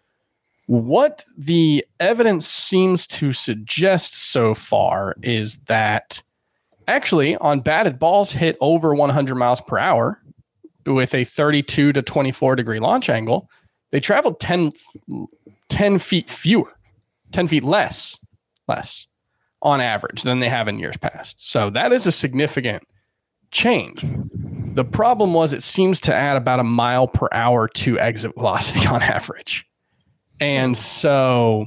What the evidence seems to suggest so far is that actually on batted balls hit over one hundred miles per hour with a thirty-two to twenty-four degree launch angle, they traveled ten, ten feet fewer, ten feet less, less on average than they have in years past. So that is a significant change. The problem was it seems to add about a mile per hour to exit velocity on average. And so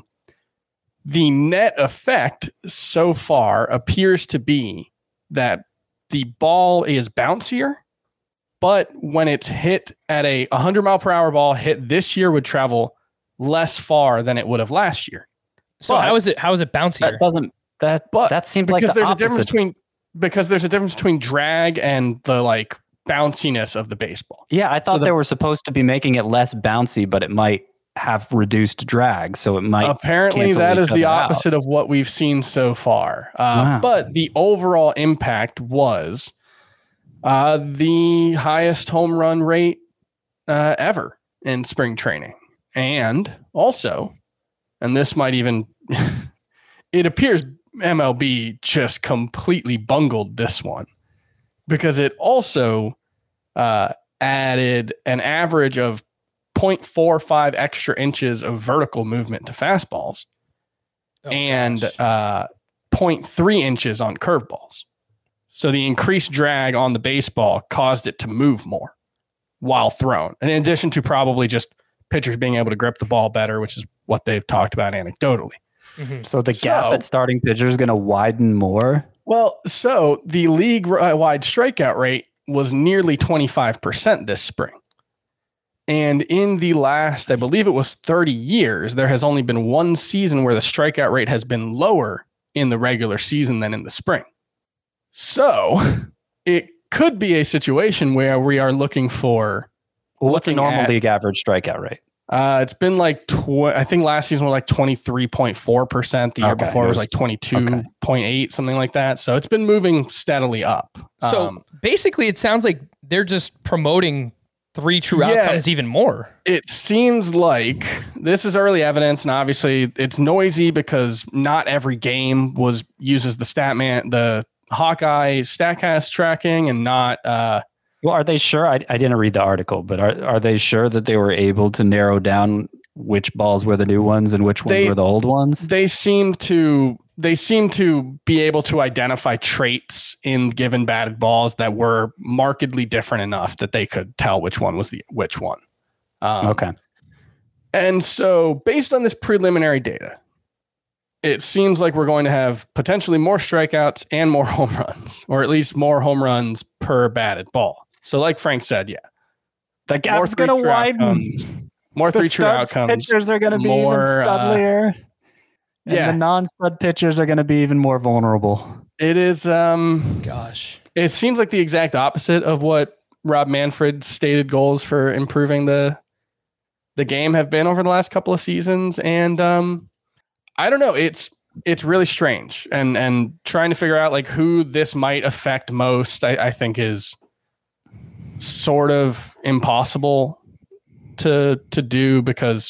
the net effect so far appears to be that the ball is bouncier, but when it's hit at a one hundred mile per hour ball hit this year would travel less far than it would have last year. So but how is it, how is it bouncier? That doesn't, that, but that seems like because the there's opposite. a difference between, because there's a difference between drag and the like bounciness of the baseball. Yeah, I thought So the- they were supposed to be making it less bouncy, but it might have reduced drag, so it might apparently cancel that each is the other out. opposite of what we've seen so far. Uh, Wow. But the overall impact was uh, the highest home run rate uh, ever in spring training, and also, and this might even, it appears M L B just completely bungled this one because it also uh, added an average of zero point four five extra inches of vertical movement to fastballs Oh, and gosh. uh, zero point three inches on curveballs. So the increased drag on the baseball caused it to move more while thrown. And in addition to probably just pitchers being able to grip the ball better, which is what they've talked about anecdotally. Mhm. So the gap So- at starting pitcher is going to widen more. Well, so the league-wide strikeout rate was nearly twenty-five percent this spring. And in the last, I believe it was thirty years, there has only been one season where the strikeout rate has been lower in the regular season than in the spring. So it could be a situation where we are looking for Well, what's a looking normal at- league average strikeout rate? Uh, it's been like, tw- I think last season was like twenty-three point four percent. The year Okay, before it was was- like twenty-two point eight, something like that. So it's been moving steadily up. So Um, basically, it sounds like they're just promoting three true Yeah. outcomes even more. It seems like this is early evidence, and obviously it's noisy because not every game was uses the Statman, the Hawkeye Statcast tracking, and not. Uh, well, are they sure? I, I didn't read the article, but are are they sure that they were able to narrow down which balls were the new ones and which ones They- were the old ones? They seem to they seem to be able to identify traits in given batted balls that were markedly different enough that they could tell which one was the which one. Um, okay. And so, based on this preliminary data, it seems like we're going to have potentially more strikeouts and more home runs, or at least more home runs per batted ball. So, like Frank said, yeah, The gap's going to three-true widen. outcomes, more The three true studs outcomes. pitchers are going to be even more, uh, studlier. And yeah. the non-stud pitchers are going to be even more vulnerable. It is. Um, Gosh, it seems like the exact opposite of what Rob Manfred's stated goals for improving the the game have been over the last couple of seasons, and um, I don't know. It's it's really strange, and and trying to figure out like who this might affect most, I, I think is sort of impossible to to do because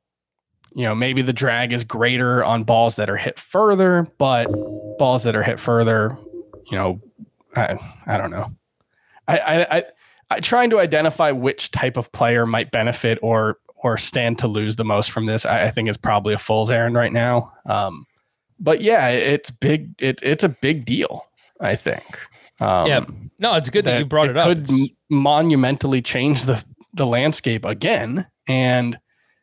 you know maybe the drag is greater on balls that are hit further, but balls that are hit further, you know, I I don't know. I I, I, I trying to identify which type of player might benefit or or stand to lose the most from this, I, I think is probably a fool's errand right now. Um, but yeah, it's big. It, it's a big deal, I think. Um, yeah, no, it's good that, that you brought it, it up. Could It's, monumentally change the the landscape again, and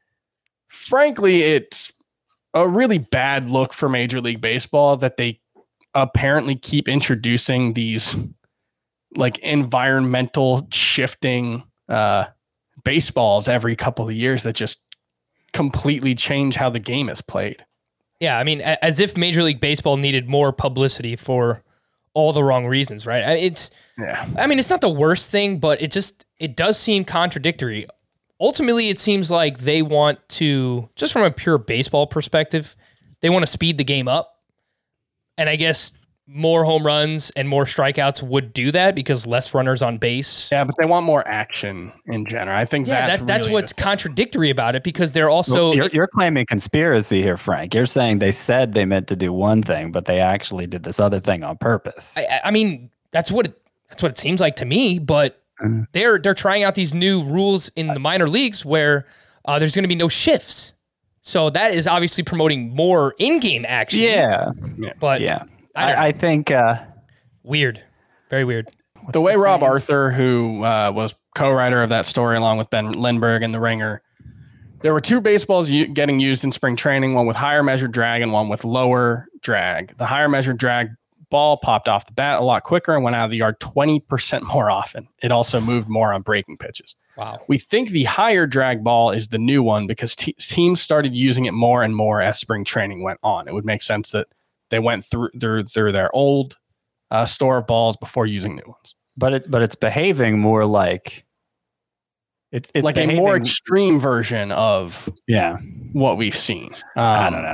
frankly, it's a really bad look for Major League Baseball that they apparently keep introducing these like environmental shifting uh, baseballs every couple of years that just completely change how the game is played. yeah, I mean, a- as if Major League Baseball needed more publicity for all the wrong reasons, right? I- It's, Yeah. I mean, it's not the worst thing, but it just, it does seem contradictory. Ultimately, it seems like they want to, just from a pure baseball perspective, they want to speed the game up. And I guess more home runs and more strikeouts would do that because less runners on base. Yeah, but they want more action in general. I think Yeah, that's that, that's really what's the thing. contradictory about it because they're also... Well, you're, you're claiming conspiracy here, Frank. You're saying they said they meant to do one thing, but they actually did this other thing on purpose. I, I mean, that's what it, that's what it seems like to me. But Uh-huh. they're they're trying out these new rules in the minor leagues where uh, there's going to be no shifts. So that is obviously promoting more in-game action. Yeah, but yeah, I, don't know. I, I think uh, weird, very weird. the way Rob Arthur, who uh, was co-writer of that story along with Ben Lindbergh and The Ringer, there were two baseballs u- getting used in spring training, one with higher measured drag and one with lower drag. The higher measured drag ball popped off the bat a lot quicker and went out of the yard twenty percent more often. It also moved more on breaking pitches. Wow. We think the higher drag ball is the new one because te- teams started using it more and more as spring training went on. It would make sense that they went through through, through their old uh, store of balls before using new ones. but it but it's behaving more like it's it's like behaving, a more extreme version of yeah what we've seen. Um, I don't know.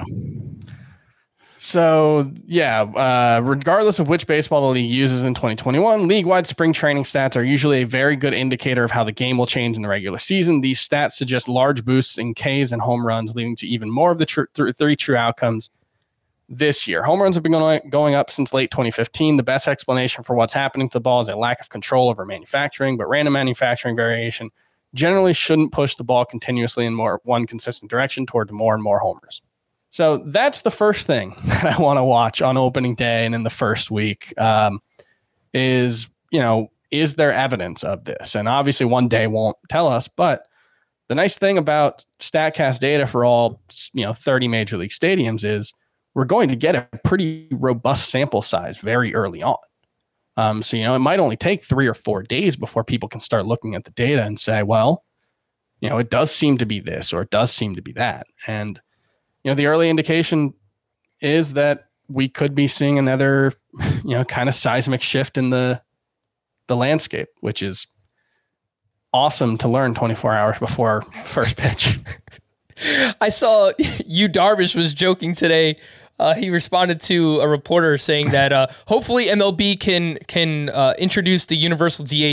So, yeah, uh, regardless of which baseball the league uses in twenty twenty-one, league-wide spring training stats are usually a very good indicator of how the game will change in the regular season. These stats suggest large boosts in Ks and home runs, leading to even more of the tr- th- three true outcomes this year. Home runs have been going, going up since late twenty fifteen. The best explanation for what's happening to the ball is a lack of control over manufacturing, but random manufacturing variation generally shouldn't push the ball continuously in more one consistent direction toward more and more homers. So that's the first thing that I want to watch on opening day and in the first week um, is, you know, is there evidence of this? And obviously one day won't tell us, but the nice thing about StatCast data for all, you know, thirty major league stadiums is we're going to get a pretty robust sample size very early on. Um, so, you know, it might only take three or four days before people can start looking at the data and say, well, you know, it does seem to be this, or it does seem to be that. And, you know, the early indication is that we could be seeing another, you know, kind of seismic shift in the the landscape, which is awesome to learn twenty-four hours before first pitch. I saw Yu Darvish was joking today. Uh, he responded to a reporter saying that uh, hopefully M L B can can uh, introduce the universal D H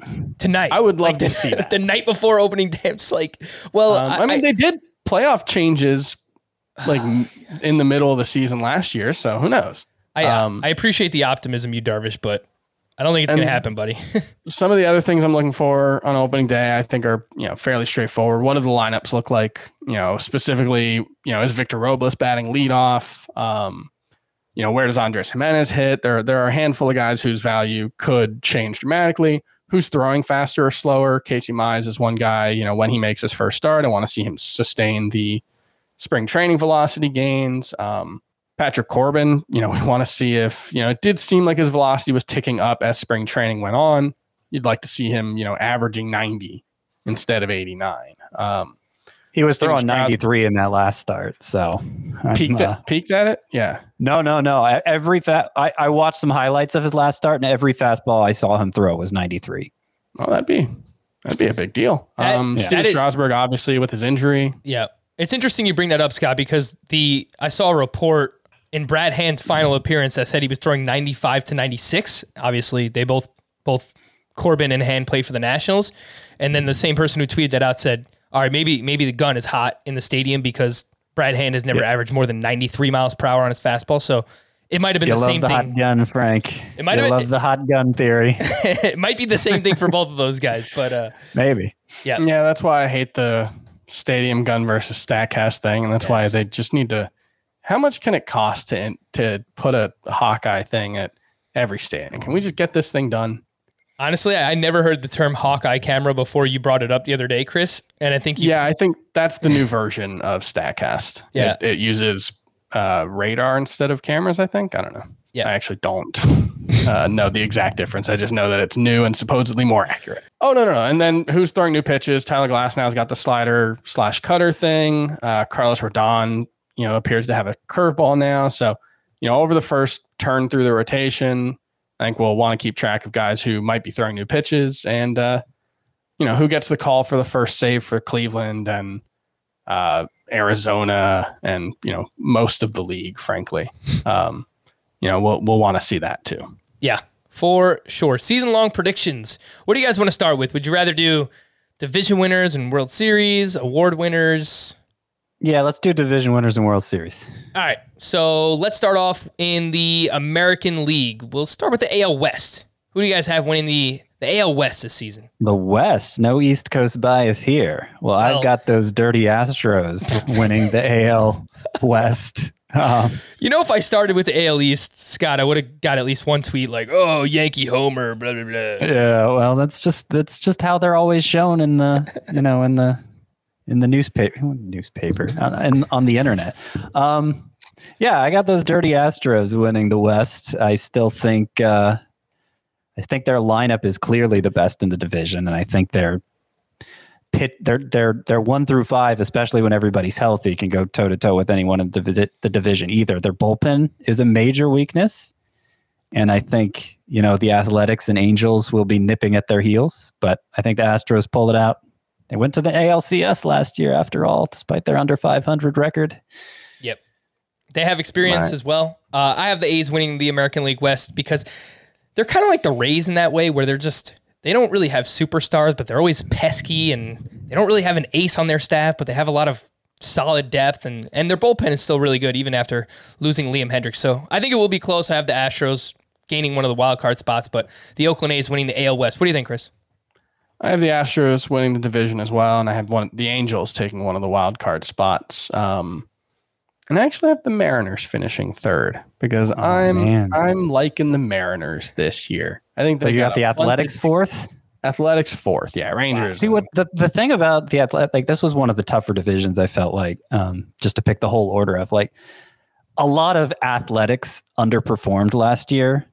tonight. I would love like to the, see that. The night before opening day. I'm just like, well, um, I, I mean, I, they did playoff changes like in the middle of the season last year, so who knows? I um, I appreciate the optimism, you Darvish, but I don't think it's going to happen, buddy. Some of the other things I'm looking for on opening day, I think are, you know, fairly straightforward. What do the lineups look like? You know, specifically, you know, is Victor Robles batting leadoff? Um, you know, where does Andres Jimenez hit? There, there are a handful of guys whose value could change dramatically. Who's throwing faster or slower? Casey Mize is one guy. You know, when he makes his first start, I want to see him sustain the spring training velocity gains. Um, Patrick Corbin, you know, we want to see if, you know, it did seem like his velocity was ticking up as spring training went on. You'd like to see him, you know, averaging ninety instead of eighty-nine. Um, he was Steven throwing ninety-three in that last start. So peaked, uh, at, peaked at it. Yeah. No, no, no. I, every fa- I, I watched some highlights of his last start, and every fastball I saw him throw was ninety-three. Well, that'd be, that'd be a big deal. That, um, yeah. Steve Strasburg, obviously with his injury. Yeah. It's interesting you bring that up, Scott, because the, I saw a report in Brad Hand's final appearance that said he was throwing ninety-five to ninety-six. Obviously, they both both Corbin and Hand play for the Nationals. And then the same person who tweeted that out said, all right, maybe maybe the gun is hot in the stadium because Brad Hand has never yeah. averaged more than ninety-three miles per hour on his fastball. So it might have been you the love same the thing. Hot gun, Frank. It might you have love been, the hot gun theory. It might be the same thing for both of those guys, but uh, maybe. Yeah. Yeah, that's why I hate the stadium gun versus StatCast thing, and that's, that's why they just need to. How much can it cost to to put a Hawkeye thing at every stadium? Can we just get this thing done? Honestly, I never heard the term Hawkeye camera before you brought it up the other day, Chris. And I think you, yeah, I think that's the new version of StatCast. Yeah, it, it uses uh, radar instead of cameras. I think I don't know. Yeah, I actually don't uh, know the exact difference. I just know that it's new and supposedly more accurate. Oh no, no, no! And then who's throwing new pitches? Tyler Glasnow's got the slider slash cutter thing. Uh, Carlos Rodon, you know, appears to have a curveball now. So, you know, over the first turn through the rotation, I think we'll want to keep track of guys who might be throwing new pitches and, uh, you know, who gets the call for the first save for Cleveland and uh, Arizona and, you know, most of the league, frankly. Um, you know, we'll we'll want to see that too. Yeah, for sure. Season-long predictions. What do you guys want to start with? Would you rather do division winners and World Series, award winners? Yeah, let's do division winners and World Series. All right, so let's start off in the American League. We'll start with the A L West. Who do you guys have winning the, the A L West this season? The West. No East Coast bias here. Well, well I've got those dirty Astros winning the A L West. Um, you know, if I started with the A L East, Scott, I would have got at least one tweet like, "Oh, Yankee homer," blah blah blah. Yeah, well, that's just that's just how they're always shown in the you know in the in the newspaper newspaper and on the internet. Um, yeah, I got those dirty Astros winning the West. I still think uh, I think their lineup is clearly the best in the division, and I think they're. Pit, they're they're they're one through five, especially when everybody's healthy, can go toe to toe with anyone in the, the division. Either their bullpen is a major weakness, and I think you know the Athletics and Angels will be nipping at their heels. But I think the Astros pull it out. They went to the A L C S last year, after all, despite their under five hundred record. Yep, they have experience right. as well. Uh, I have the A's winning the American League West because they're kind of like the Rays in that way, where they're just. They don't really have superstars, but they're always pesky, and they don't really have an ace on their staff, but they have a lot of solid depth, and, and their bullpen is still really good, even after losing Liam Hendriks. So I think it will be close. I have the Astros gaining one of the wild card spots, but the Oakland A's winning the A L West. What do you think, Chris? I have the Astros winning the division as well, and I have one the Angels taking one of the wild card spots. Um, and I actually have the Mariners finishing third because oh, I'm man. I'm liking the Mariners this year. I think so. You got, got the Athletics fourth. Athletics fourth, yeah. Rangers. Wow. See what the, the thing about the Athletic, like this was one of the tougher divisions. I felt like um, just to pick the whole order of like a lot of Athletics underperformed last year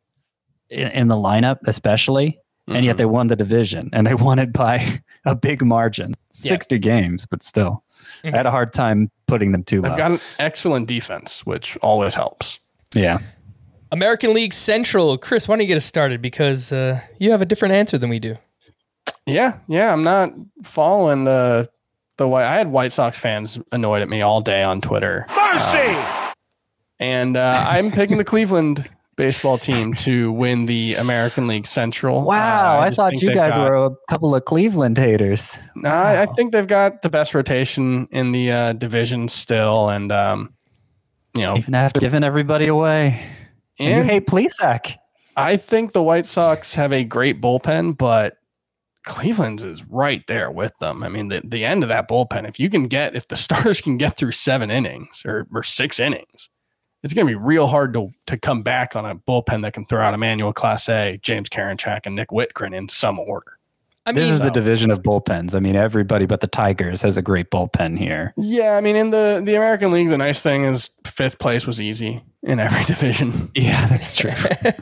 in, in the lineup, especially, mm-hmm. and yet they won the division and they won it by a big margin, yeah. sixty games, but still, mm-hmm. I had a hard time putting them too low. They've got an excellent defense, which always helps. Yeah. American League Central. Chris, why don't you get us started? Because uh, you have a different answer than we do. Yeah, yeah. I'm not following the the way I had White Sox fans annoyed at me all day on Twitter. Mercy! Uh, and uh, I'm picking the Cleveland baseball team to win the American League Central. Wow, uh, I, just thought think you they've guys got- were a couple of Cleveland haters. No, I, I think they've got the best rotation in the uh, division still, and um, you know, Even after giving everybody away. And, And- you hate Plesac. I think the White Sox have a great bullpen, but Cleveland's is right there with them. I mean, the, the end of that bullpen, if you can get, if the starters can get through seven innings or, or six innings, it's going to be real hard to, to come back on a bullpen that can throw out Emmanuel Clase, James Karinchak, and Nick Whitgren in some order. I This mean, is the so- division of bullpens. I mean, everybody but the Tigers has a great bullpen here. Yeah, I mean, in the, the American League, the nice thing is fifth place was easy in every division. Yeah, that's true.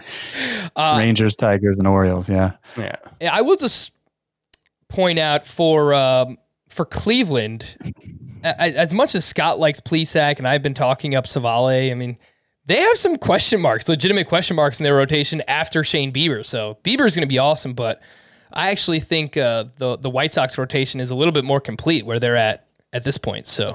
uh, Rangers, Tigers, and Orioles. Yeah. Yeah. Yeah, I will just point out for um, for Cleveland, a- a- as much as Scott likes Plesac and I've been talking up Savale, I mean, they have some question marks, legitimate question marks in their rotation after Shane Bieber. So Bieber's going to be awesome, but I actually think uh, the the White Sox rotation is a little bit more complete where they're at at this point. So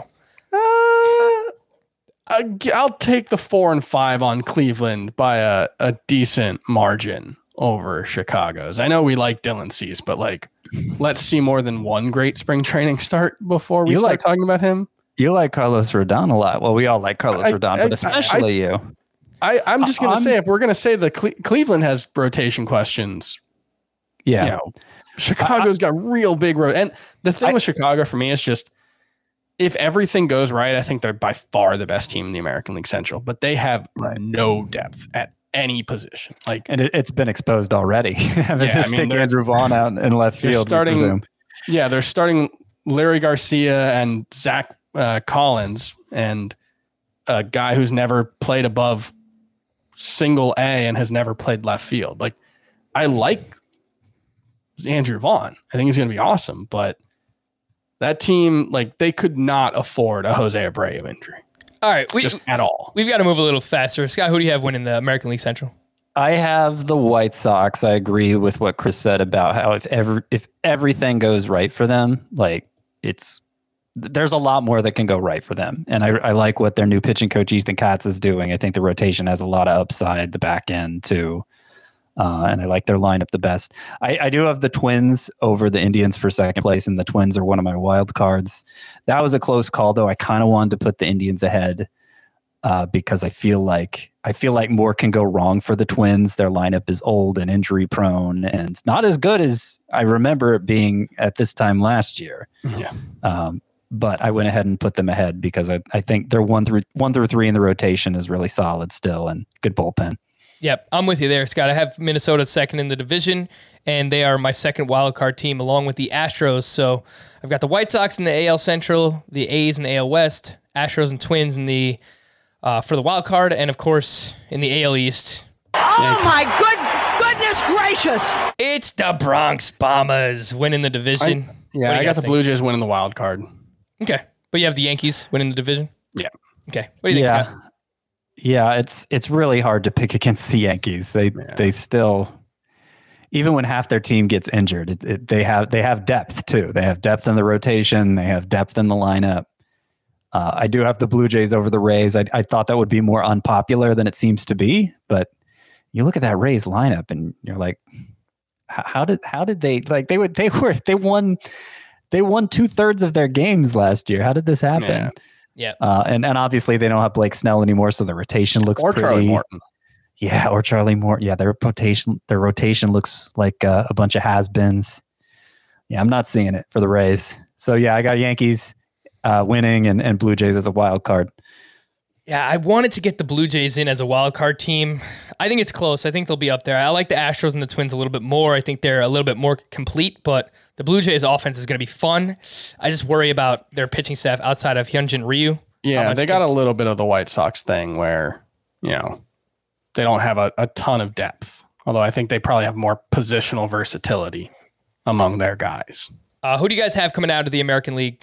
Uh, I- I'll take the four and five on Cleveland by a, a decent margin over Chicago's. I know we like Dylan Cease, but like, let's see more than one great spring training start before we You start like- talking about him. You like Carlos Rodon a lot. Well, we all like Carlos I- Rodon, I- but especially I- you. I, I'm just going to I'm- say, if we're going to say the Cle- Cleveland has rotation questions, Yeah. you know, Chicago's got real big road. And the thing I- with Chicago for me is just, if everything goes right, I think they're by far the best team in the American League Central, but they have Right. no depth at any position. Like, And it, it's been exposed already. Having Yeah, to I mean, stick they're- Andrew Vaughn out in left they're field. we starting- presume. yeah, they're starting Larry Garcia and Zach uh, Collins, and a guy who's never played above single A and has never played left field. Like, I like Andrew Vaughn. I think he's going to be awesome, but that team, like, they could not afford a Jose Abreu injury all right, we, just at all. we've got to move a little faster. Scott, who do you have winning the American League Central? I have the White Sox. I agree with what Chris said about how if ever if everything goes right for them, like it's there's a lot more that can go right for them. And I, I like what their new pitching coach Ethan Katz is doing. I think the rotation has a lot of upside, the back end too. Uh, and I like their lineup the best. I, I do have the Twins over the Indians for second place, and the Twins are one of my wild cards. That was a close call, though. I kind of wanted to put the Indians ahead uh, because I feel like I feel like more can go wrong for the Twins. Their lineup is old and injury prone, and it's not as good as I remember it being at this time last year. Yeah. Um, but I went ahead and put them ahead because I, I think they're one through one through three in the rotation is really solid still and good bullpen. Yep, I'm with you there, Scott. I have Minnesota second in the division, and they are my second wild card team along with the Astros. So I've got the White Sox in the A L Central, the A's in the A L West, Astros and Twins in the uh, for the wild card, and of course in the A L East. Oh my good goodness gracious! It's the Bronx Bombers winning the division. I, What yeah, do you I got guys the think? Blue Jays winning the wild card. Okay, but you have the Yankees winning the division. Yeah. Okay, what do you think, yeah. Scott? Yeah, it's it's really hard to pick against the Yankees. They Yeah. they still, even when half their team gets injured, it, it, they have they have depth too. They have depth in the rotation. They have depth in the lineup. Uh, I do have the Blue Jays over the Rays. I, I thought that would be more unpopular than it seems to be, but you look at that Rays lineup and you're like, h- how did how did they like they would they were they won they won two thirds of their games last year. How did this happen? Yeah. Yeah. Uh, and and obviously they don't have Blake Snell anymore, so the rotation looks Or pretty. Charlie Morton. Yeah, or Charlie Morton. Yeah, their rotation their rotation looks like uh, a bunch of has-beens. Yeah, I'm not seeing it for the Rays. So yeah, I got Yankees uh, winning and, and Blue Jays as a wild card. Yeah, I wanted to get the Blue Jays in as a wild card team. I think it's close. I think they'll be up there. I like the Astros and the Twins a little bit more. I think they're a little bit more complete, but the Blue Jays offense is going to be fun. I just worry about their pitching staff outside of Hyunjin Ryu. How Yeah, much they got a does- little bit of the White Sox thing where, you know, they don't have a, a ton of depth. Although I think they probably have more positional versatility among their guys. Uh, who do you guys have coming out of the American League?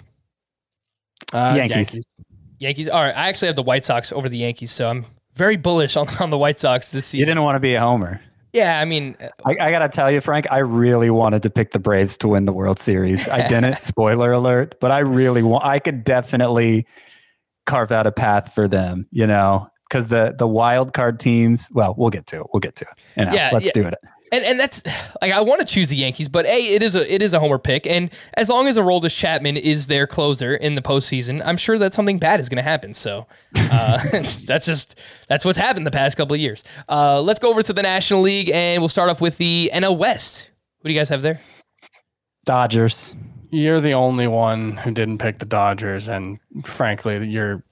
Uh, Yankees. Yankees. All right, I actually have the White Sox over the Yankees, so I'm very bullish on, on the White Sox this season. You didn't want to be a homer. Yeah, I mean, uh, I, I got to tell you, Frank, I really wanted to pick the Braves to win the World Series. I didn't, spoiler alert, but I really want, I could definitely carve out a path for them, you know, because the the wild card teams. Well, we'll get to it. We'll get to it. You know, yeah, let's yeah. do it. And and that's like I want to choose the Yankees, but a it is a it is a homer pick, and as long as Aroldis Chapman is their closer in the postseason, I'm sure that something bad is going to happen. So uh, that's just that's what's happened the past couple of years. Uh, let's go over to the National League, and we'll start off with the N L West. What do you guys have there? Dodgers. You're the only one who didn't pick the Dodgers, and frankly, you're.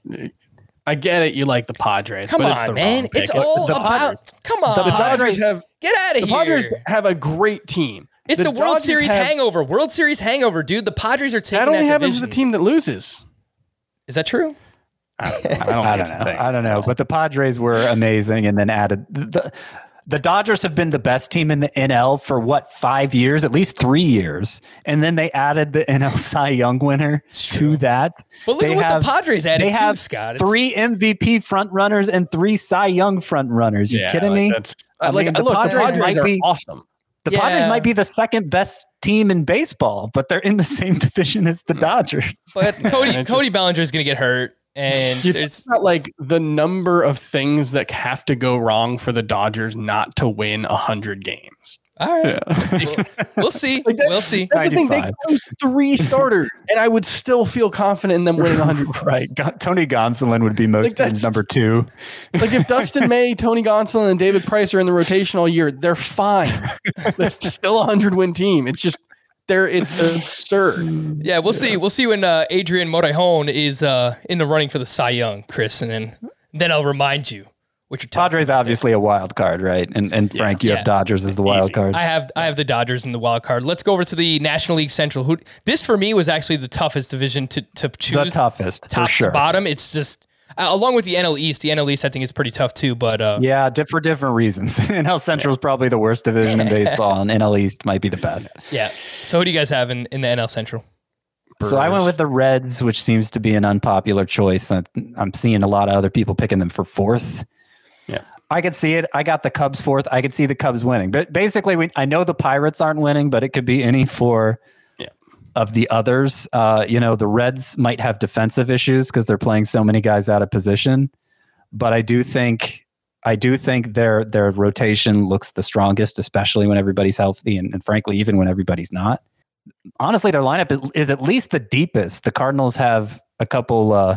I get it. You like the Padres. Come but on, it's the man! Wrong pick. It's all the about. Padres. Come on, The Padres have get out of the here. Padres have a great team. It's the, the World Dodgers Series have, hangover. World Series hangover, dude. The Padres are taking that that only happens division. to the team that loses. Is that true? I don't know. I don't, I don't know. I don't know. But the Padres were amazing, and then added the the Dodgers have been the best team in the N L for what five years, at least three years, and then they added the N L Cy Young winner to that. But look they at what have, the Padres added They too, have Scott. It's, three M V P front runners and three Cy Young front runners. You Yeah, kidding like me? That's, I like, mean, the look, Padres, the Padres might are be awesome. The Yeah. Padres might be the second best team in baseball, but they're in the same division as the Dodgers. But Cody it's Cody Bellinger is going to get hurt, and You there's think about like the number of things that have to go wrong for the Dodgers not to win a hundred games. all right. We'll, we'll see. Like, that's- We'll see. That's the thing. They ninety-five. closed three starters, and I would still feel confident in them winning a hundred. Right. Go- Tony Gonsolin would be most Like, that's- number two. Like if Dustin May, Tony Gonsolin, and David Price are in the rotation all year, they're fine. That's still a hundred win team. It's just they're it's absurd. Yeah, we'll see. We'll see when uh, Adrian Morejon is uh, in the running for the Cy Young, Chris, and then then I'll remind you what you're talking Padres about. obviously a wild card, right? And and Frank, you Yeah. have Dodgers as the wild Easy. card. I have I have the Dodgers in the wild card. Let's go over to the National League Central. Who this for me was actually the toughest division to to choose. the toughest, top for sure. to bottom. It's just uh, along with the N L East. The N L East I think is pretty tough too. But uh, Yeah, di- for different reasons. N L Central is probably the worst division in baseball, and N L East might be the best. yeah. So who do you guys have in, in the N L Central? So I went with the Reds, which seems to be an unpopular choice. I- I'm seeing a lot of other people picking them for fourth. Yeah. I could see it. I got the Cubs fourth. I could see the Cubs winning. But basically, we, I know the Pirates aren't winning, but it could be any four Yeah. of the others. Uh, you know, the Reds might have defensive issues because they're playing so many guys out of position. But I do think I do think their their rotation looks the strongest, especially when everybody's healthy, and, and frankly, even when everybody's not. Honestly, their lineup is, is at least the deepest. The Cardinals have a couple, uh,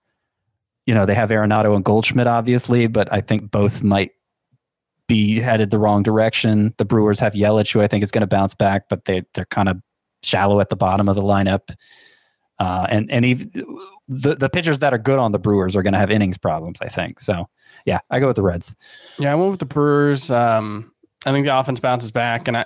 you know, they have Arenado and Goldschmidt, obviously, but I think both might be headed the wrong direction. The Brewers have Yelich, who I think is going to bounce back, but they, they're kind of shallow at the bottom of the lineup. Uh, and and even the, the pitchers that are good on the Brewers are going to have innings problems, I think. So, yeah, I go with the Reds. Yeah, I went with the Brewers. Um, I think the offense bounces back, and I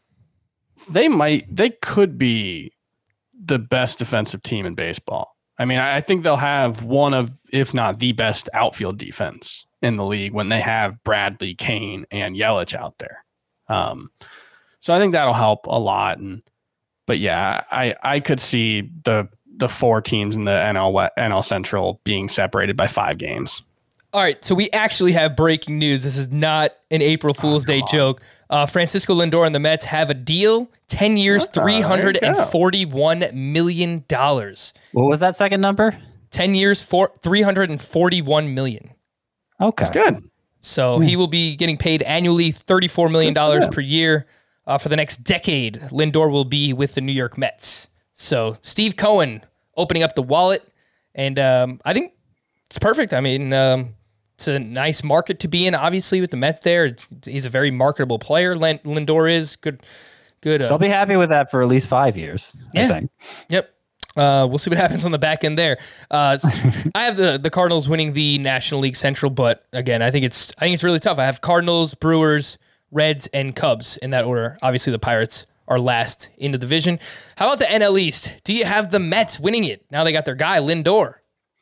they might they could be the best defensive team in baseball. I mean, I, I think they'll have one of, if not the best outfield defense in the league when they have Bradley, Kane, and Yelich out there. Um, so I think that'll help a lot. And but yeah, I I could see the the four teams in the N L West, N L Central being separated by five games. All right, so we actually have breaking news. This is not an April Fool's Day joke. Uh, Francisco Lindor and the Mets have a deal, ten years, Oh, three hundred forty-one million dollars. What was that second number? ten years, for three hundred forty-one million dollars. Okay. That's good. So he will be getting paid annually thirty-four million dollars per year uh, for the next decade. Lindor will be with the New York Mets. So Steve Cohen opening up the wallet, and um, I think it's perfect. I mean, um, it's a nice market to be in, obviously, with the Mets there. It's, he's a very marketable player. Lind- Lindor is good. Good. Uh, They'll be happy with that for at least five years, Yeah. I think. Yep. Uh, we'll see what happens on the back end there. Uh, I have the the Cardinals winning the National League Central, but again, I think it's I think it's really tough. I have Cardinals, Brewers, Reds, and Cubs in that order. Obviously, the Pirates are last in the division. How about the N L East? Do you have the Mets winning it? Now they got their guy Lindor.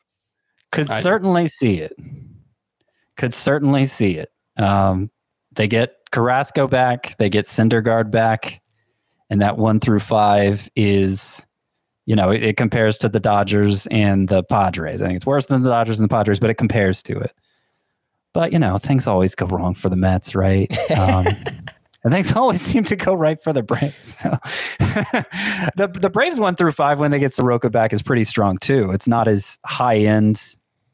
Could I- certainly see it. Could certainly see it. Um, they get Carrasco back. They get Syndergaard back. And that one through five is, you know, it, it compares to the Dodgers and the Padres. I think it's worse than the Dodgers and the Padres, but it compares to it. But, you know, things always go wrong for the Mets, right? Um, and things always seem to go right for the Braves. So the the Braves one through five when they get Soroka back is pretty strong too. It's not as high end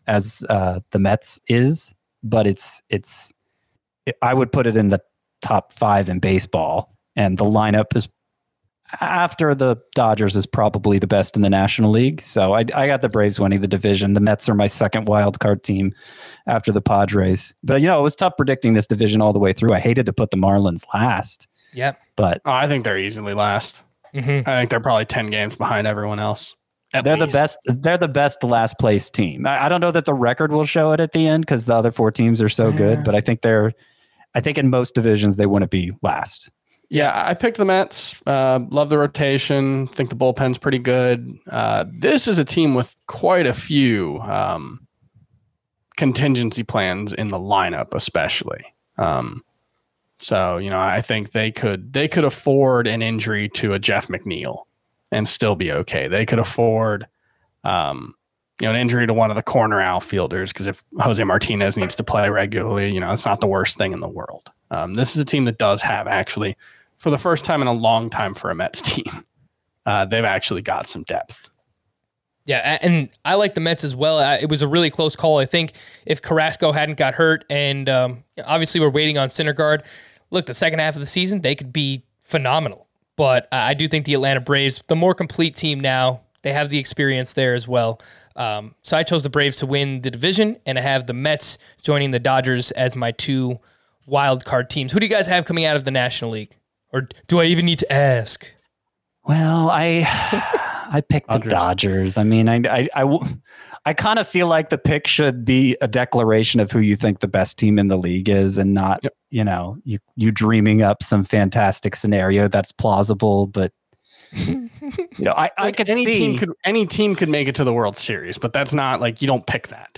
as uh, the Mets is, but it's it's. It, I would put it in the top five in baseball, and the lineup is after the Dodgers is probably the best in the National League. So I, I got the Braves winning the division. The Mets are my second wild card team after the Padres. But, you know, it was tough predicting this division all the way through. I hated to put the Marlins last. Yep. But oh, I think they're easily last. Mm-hmm. I think they're probably ten games behind everyone else. They're least. the best. They're the best last place team. I, I don't know that the record will show it at the end because the other four teams are so yeah. good. But I think they're. I think in most divisions they wouldn't be last. Yeah, I picked the Mets. Uh, love the rotation. Think the bullpen's pretty good. Uh, this is a team with quite a few um, contingency plans in the lineup, especially. Um, so, you know, I think they could they could afford an injury to a Jeff McNeil and still be okay. They could afford, um, you know, an injury to one of the corner outfielders because if Jose Martinez needs to play regularly, you know, it's not the worst thing in the world. Um, this is a team that does have actually. For the first time in a long time for a Mets team, uh, they've actually got some depth. Yeah, and I like the Mets as well. It was a really close call. I think if Carrasco hadn't got hurt, and um, obviously we're waiting on Syndergaard, look, the second half of the season, they could be phenomenal. But I do think the Atlanta Braves, the more complete team now, they have the experience there as well. Um, so I chose the Braves to win the division, and I have the Mets joining the Dodgers as my two wild card teams. Who do you guys have coming out of the National League? Or do I even need to ask? Well, I I picked the Dodgers. I mean, I I I, I kind of feel like the pick should be a declaration of who you think the best team in the league is, and not yep. you know you you dreaming up some fantastic scenario that's plausible. But you know, I, I like could any see team could any team could make it to the World Series, but that's not like you don't pick that.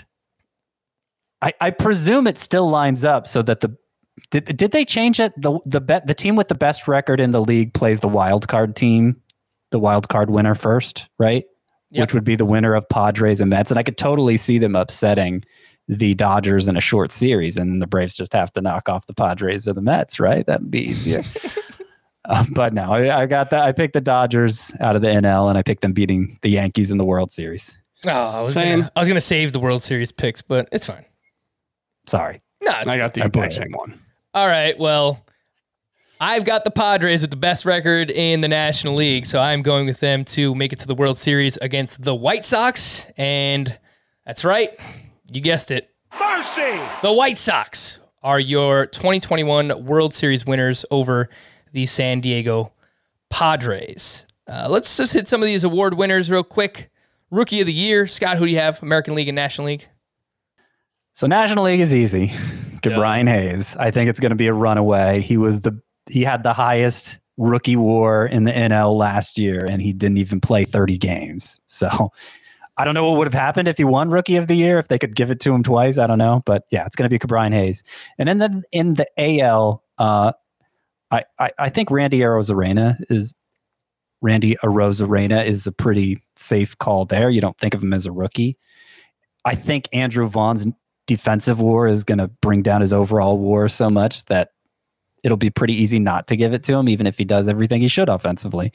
I, I presume it still lines up so that the. Did did they change it? The the bet the team with the best record in the league plays the wild card team, the wild card winner first, right? Yep. Which would be the winner of Padres and Mets. And I could totally see them upsetting the Dodgers in a short series, and the Braves just have to knock off the Padres or the Mets, right? That'd be easier. um, but no, I, I got that. I picked the Dodgers out of the N L, and I picked them beating the Yankees in the World Series. Oh, I was Same. gonna, I was gonna save the World Series picks, but it's fine. Sorry. No, I got the I exact same one. All right, well, I've got the Padres with the best record in the National League, so I'm going with them to make it to the World Series against the White Sox, and that's right, you guessed it. Mercy! The White Sox are your twenty twenty-one World Series winners over the San Diego Padres. Uh, let's just hit some of these award winners real quick. Rookie of the Year, Scott, who do you have? American League and National League? So National League is easy. Brian Hayes. I think it's going to be a runaway. He was the he had the highest rookie WAR in the N L last year, and he didn't even play thirty games. So I don't know what would have happened if he won Rookie of the Year, if they could give it to him twice. I don't know, but yeah, it's going to be Brian Hayes. And then the, in the A L, uh, I, I I think Randy Arozarena is Randy Arozarena is a pretty safe call there. You don't think of him as a rookie. I think Andrew Vaughn's defensive WAR is going to bring down his overall WAR so much that it'll be pretty easy not to give it to him, even if he does everything he should offensively.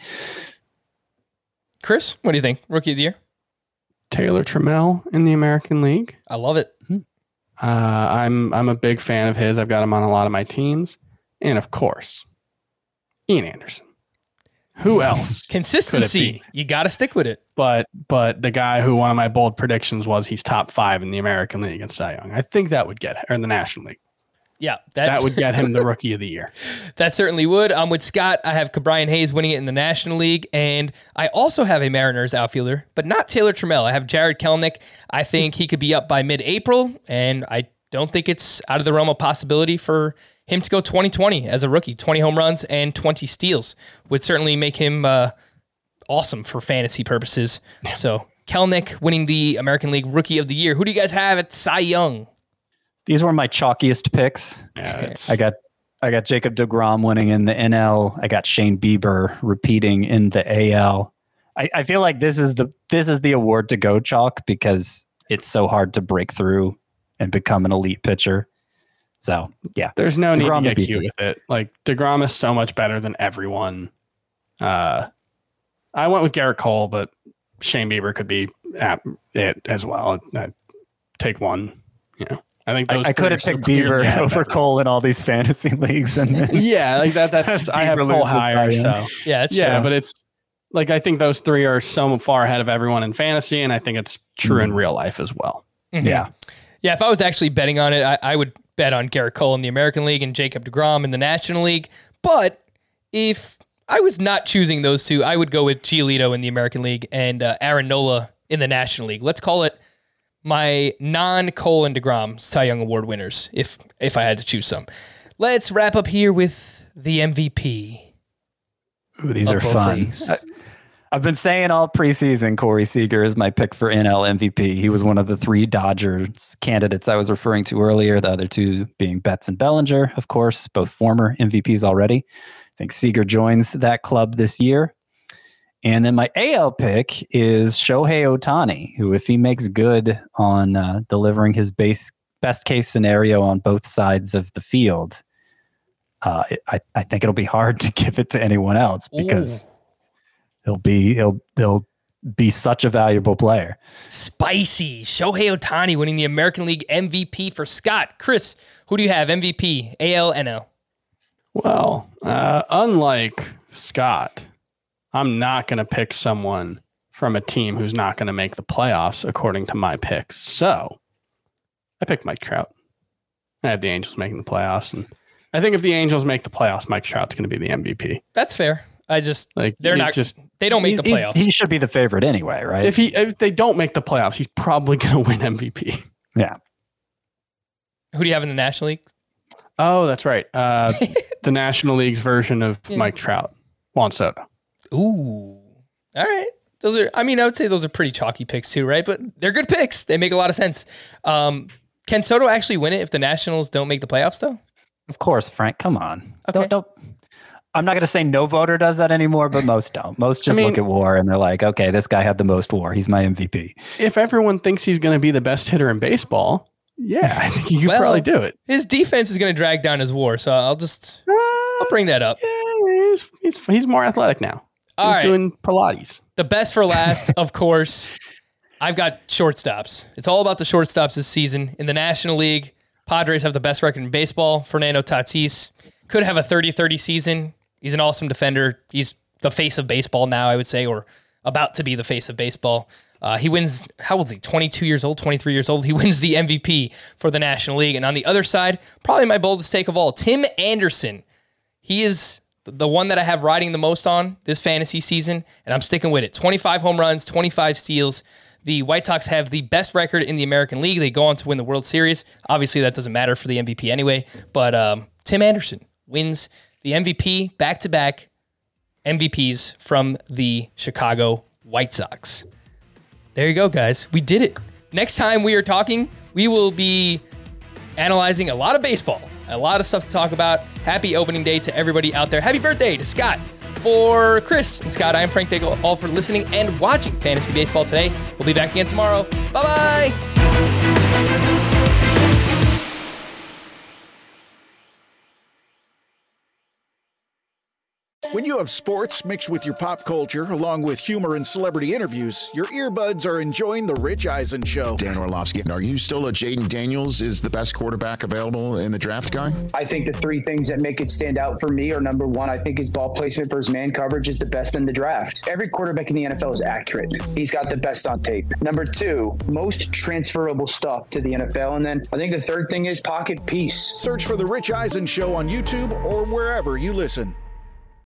Chris, what do you think? Rookie of the Year? Taylor Trammell in the American League. I love it. Uh, I'm I'm a big fan of his. I've got him on a lot of my teams. And of course, Ian Anderson. Who else? Consistency. You got to stick with it. But but the guy who one of my bold predictions was he's top five in the American League and Cy Young. I think that would get or in the National League. Yeah, that, that would get him the Rookie of the Year. That certainly would. I'm with Scott. I have Brian Hayes winning it in the National League, and I also have a Mariners outfielder, but not Taylor Trammell. I have Jared Kelenic. I think he could be up by mid-April, and I don't think it's out of the realm of possibility for him to go twenty twenty as a rookie. twenty home runs and twenty steals would certainly make him uh, awesome for fantasy purposes. Yeah. So Kelenic winning the American League Rookie of the Year. Who do you guys have at Cy Young? These were my chalkiest picks. Yeah, I got I got Jacob deGrom winning in the N L. I got Shane Bieber repeating in the A L. I, I feel like this is the this is the award to go chalk because it's so hard to break through and become an elite pitcher. So yeah, there's no need DeGrom to get cute with it. Like DeGrom is so much better than everyone. Uh, I went with Garrett Cole, but Shane Bieber could be at it as well. Uh, take one. You know, I think those I, I could have picked Bieber yeah, over Cole in all these fantasy leagues, and then yeah, like that. That's I have Cole higher, so yeah, it's yeah, true. but it's like I think those three are so far ahead of everyone in fantasy, and I think it's true mm. in real life as well. Mm-hmm. Yeah, yeah. If I was actually betting on it, I, I would bet on Garrett Cole in the American League and Jacob deGrom in the National League. But if I was not choosing those two, I would go with Giolito in the American League and uh, Aaron Nola in the National League. Let's call it my non-Cole and DeGrom Cy Young Award winners, if if I had to choose some. Let's wrap up here with the M V P. Ooh, these are fun. I, I've been saying all preseason Corey Seager is my pick for N L M V P. He was one of the three Dodgers candidates I was referring to earlier, the other two being Betts and Bellinger, of course, both former M V Ps already. I think Seager joins that club this year. And then my A L pick is Shohei Ohtani, who, if he makes good on uh, delivering his base best case scenario on both sides of the field, uh, it, I, I think it'll be hard to give it to anyone else because Ooh. he'll be he'll he'll be such a valuable player. Spicy. Shohei Ohtani winning the American League M V P for Scott. Chris, who do you have? M V P, A L, N L? Well, uh, unlike Scott, I'm not going to pick someone from a team who's not going to make the playoffs according to my picks. So I picked Mike Trout. I have the Angels making the playoffs. And I think if the Angels make the playoffs, Mike Trout's going to be the M V P. That's fair. I just, like, they're not just, they don't make the playoffs. He, he should be the favorite anyway, right? If he, if they don't make the playoffs, he's probably going to win M V P. Yeah. Who do you have in the National League? Oh, that's right. Uh, the National League's version of yeah. Mike Trout, Juan Soto. Ooh. All right. Those are, I mean, I would say those are pretty chalky picks too, right? But they're good picks. They make a lot of sense. Um, can Soto actually win it if the Nationals don't make the playoffs though? Of course, Frank. Come on. Okay. Don't, don't, I'm not going to say no voter does that anymore, but most don't. Most just I mean, look at WAR and they're like, okay, this guy had the most WAR. He's my M V P. If everyone thinks he's going to be the best hitter in baseball, yeah, I think you could well, probably do it. His defense is going to drag down his WAR, so I'll just uh, I'll bring that up. Yeah, he's, he's, he's more athletic now. All He's right. doing Pilates. The best for last, of course. I've got shortstops. It's all about the shortstops this season. In the National League, Padres have the best record in baseball. Fernando Tatis could have a thirty thirty season. He's an awesome defender. He's the face of baseball now, I would say, or about to be the face of baseball. Uh, he wins, how old is he? twenty-two years old, twenty-three years old. He wins the M V P for the National League. And on the other side, probably my boldest take of all, Tim Anderson. He is the one that I have riding the most on this fantasy season, and I'm sticking with it. twenty-five home runs, twenty-five steals. The White Sox have the best record in the American League. They go on to win the World Series. Obviously, that doesn't matter for the M V P anyway, but um, Tim Anderson wins the M V P, back-to-back M V Ps from the Chicago White Sox. There you go, guys. We did it. Next time we are talking, we will be analyzing a lot of baseball. A lot of stuff to talk about. Happy opening day to everybody out there. Happy birthday to Scott. For Chris and Scott, I am Frank Daigle, all for listening and watching Fantasy Baseball today. We'll be back again tomorrow. Bye-bye. When you have sports mixed with your pop culture, along with humor and celebrity interviews, your earbuds are enjoying The Rich Eisen Show. Dan Orlovsky, are you still a Jaden Daniels is the best quarterback available in the draft guy? I think the three things that make it stand out for me are, number one, I think his ball placement versus man coverage is the best in the draft. Every quarterback in the N F L is accurate. He's got the best on tape. Number two, most transferable stuff to the N F L. And then I think the third thing is pocket peace. Search for The Rich Eisen Show on YouTube or wherever you listen.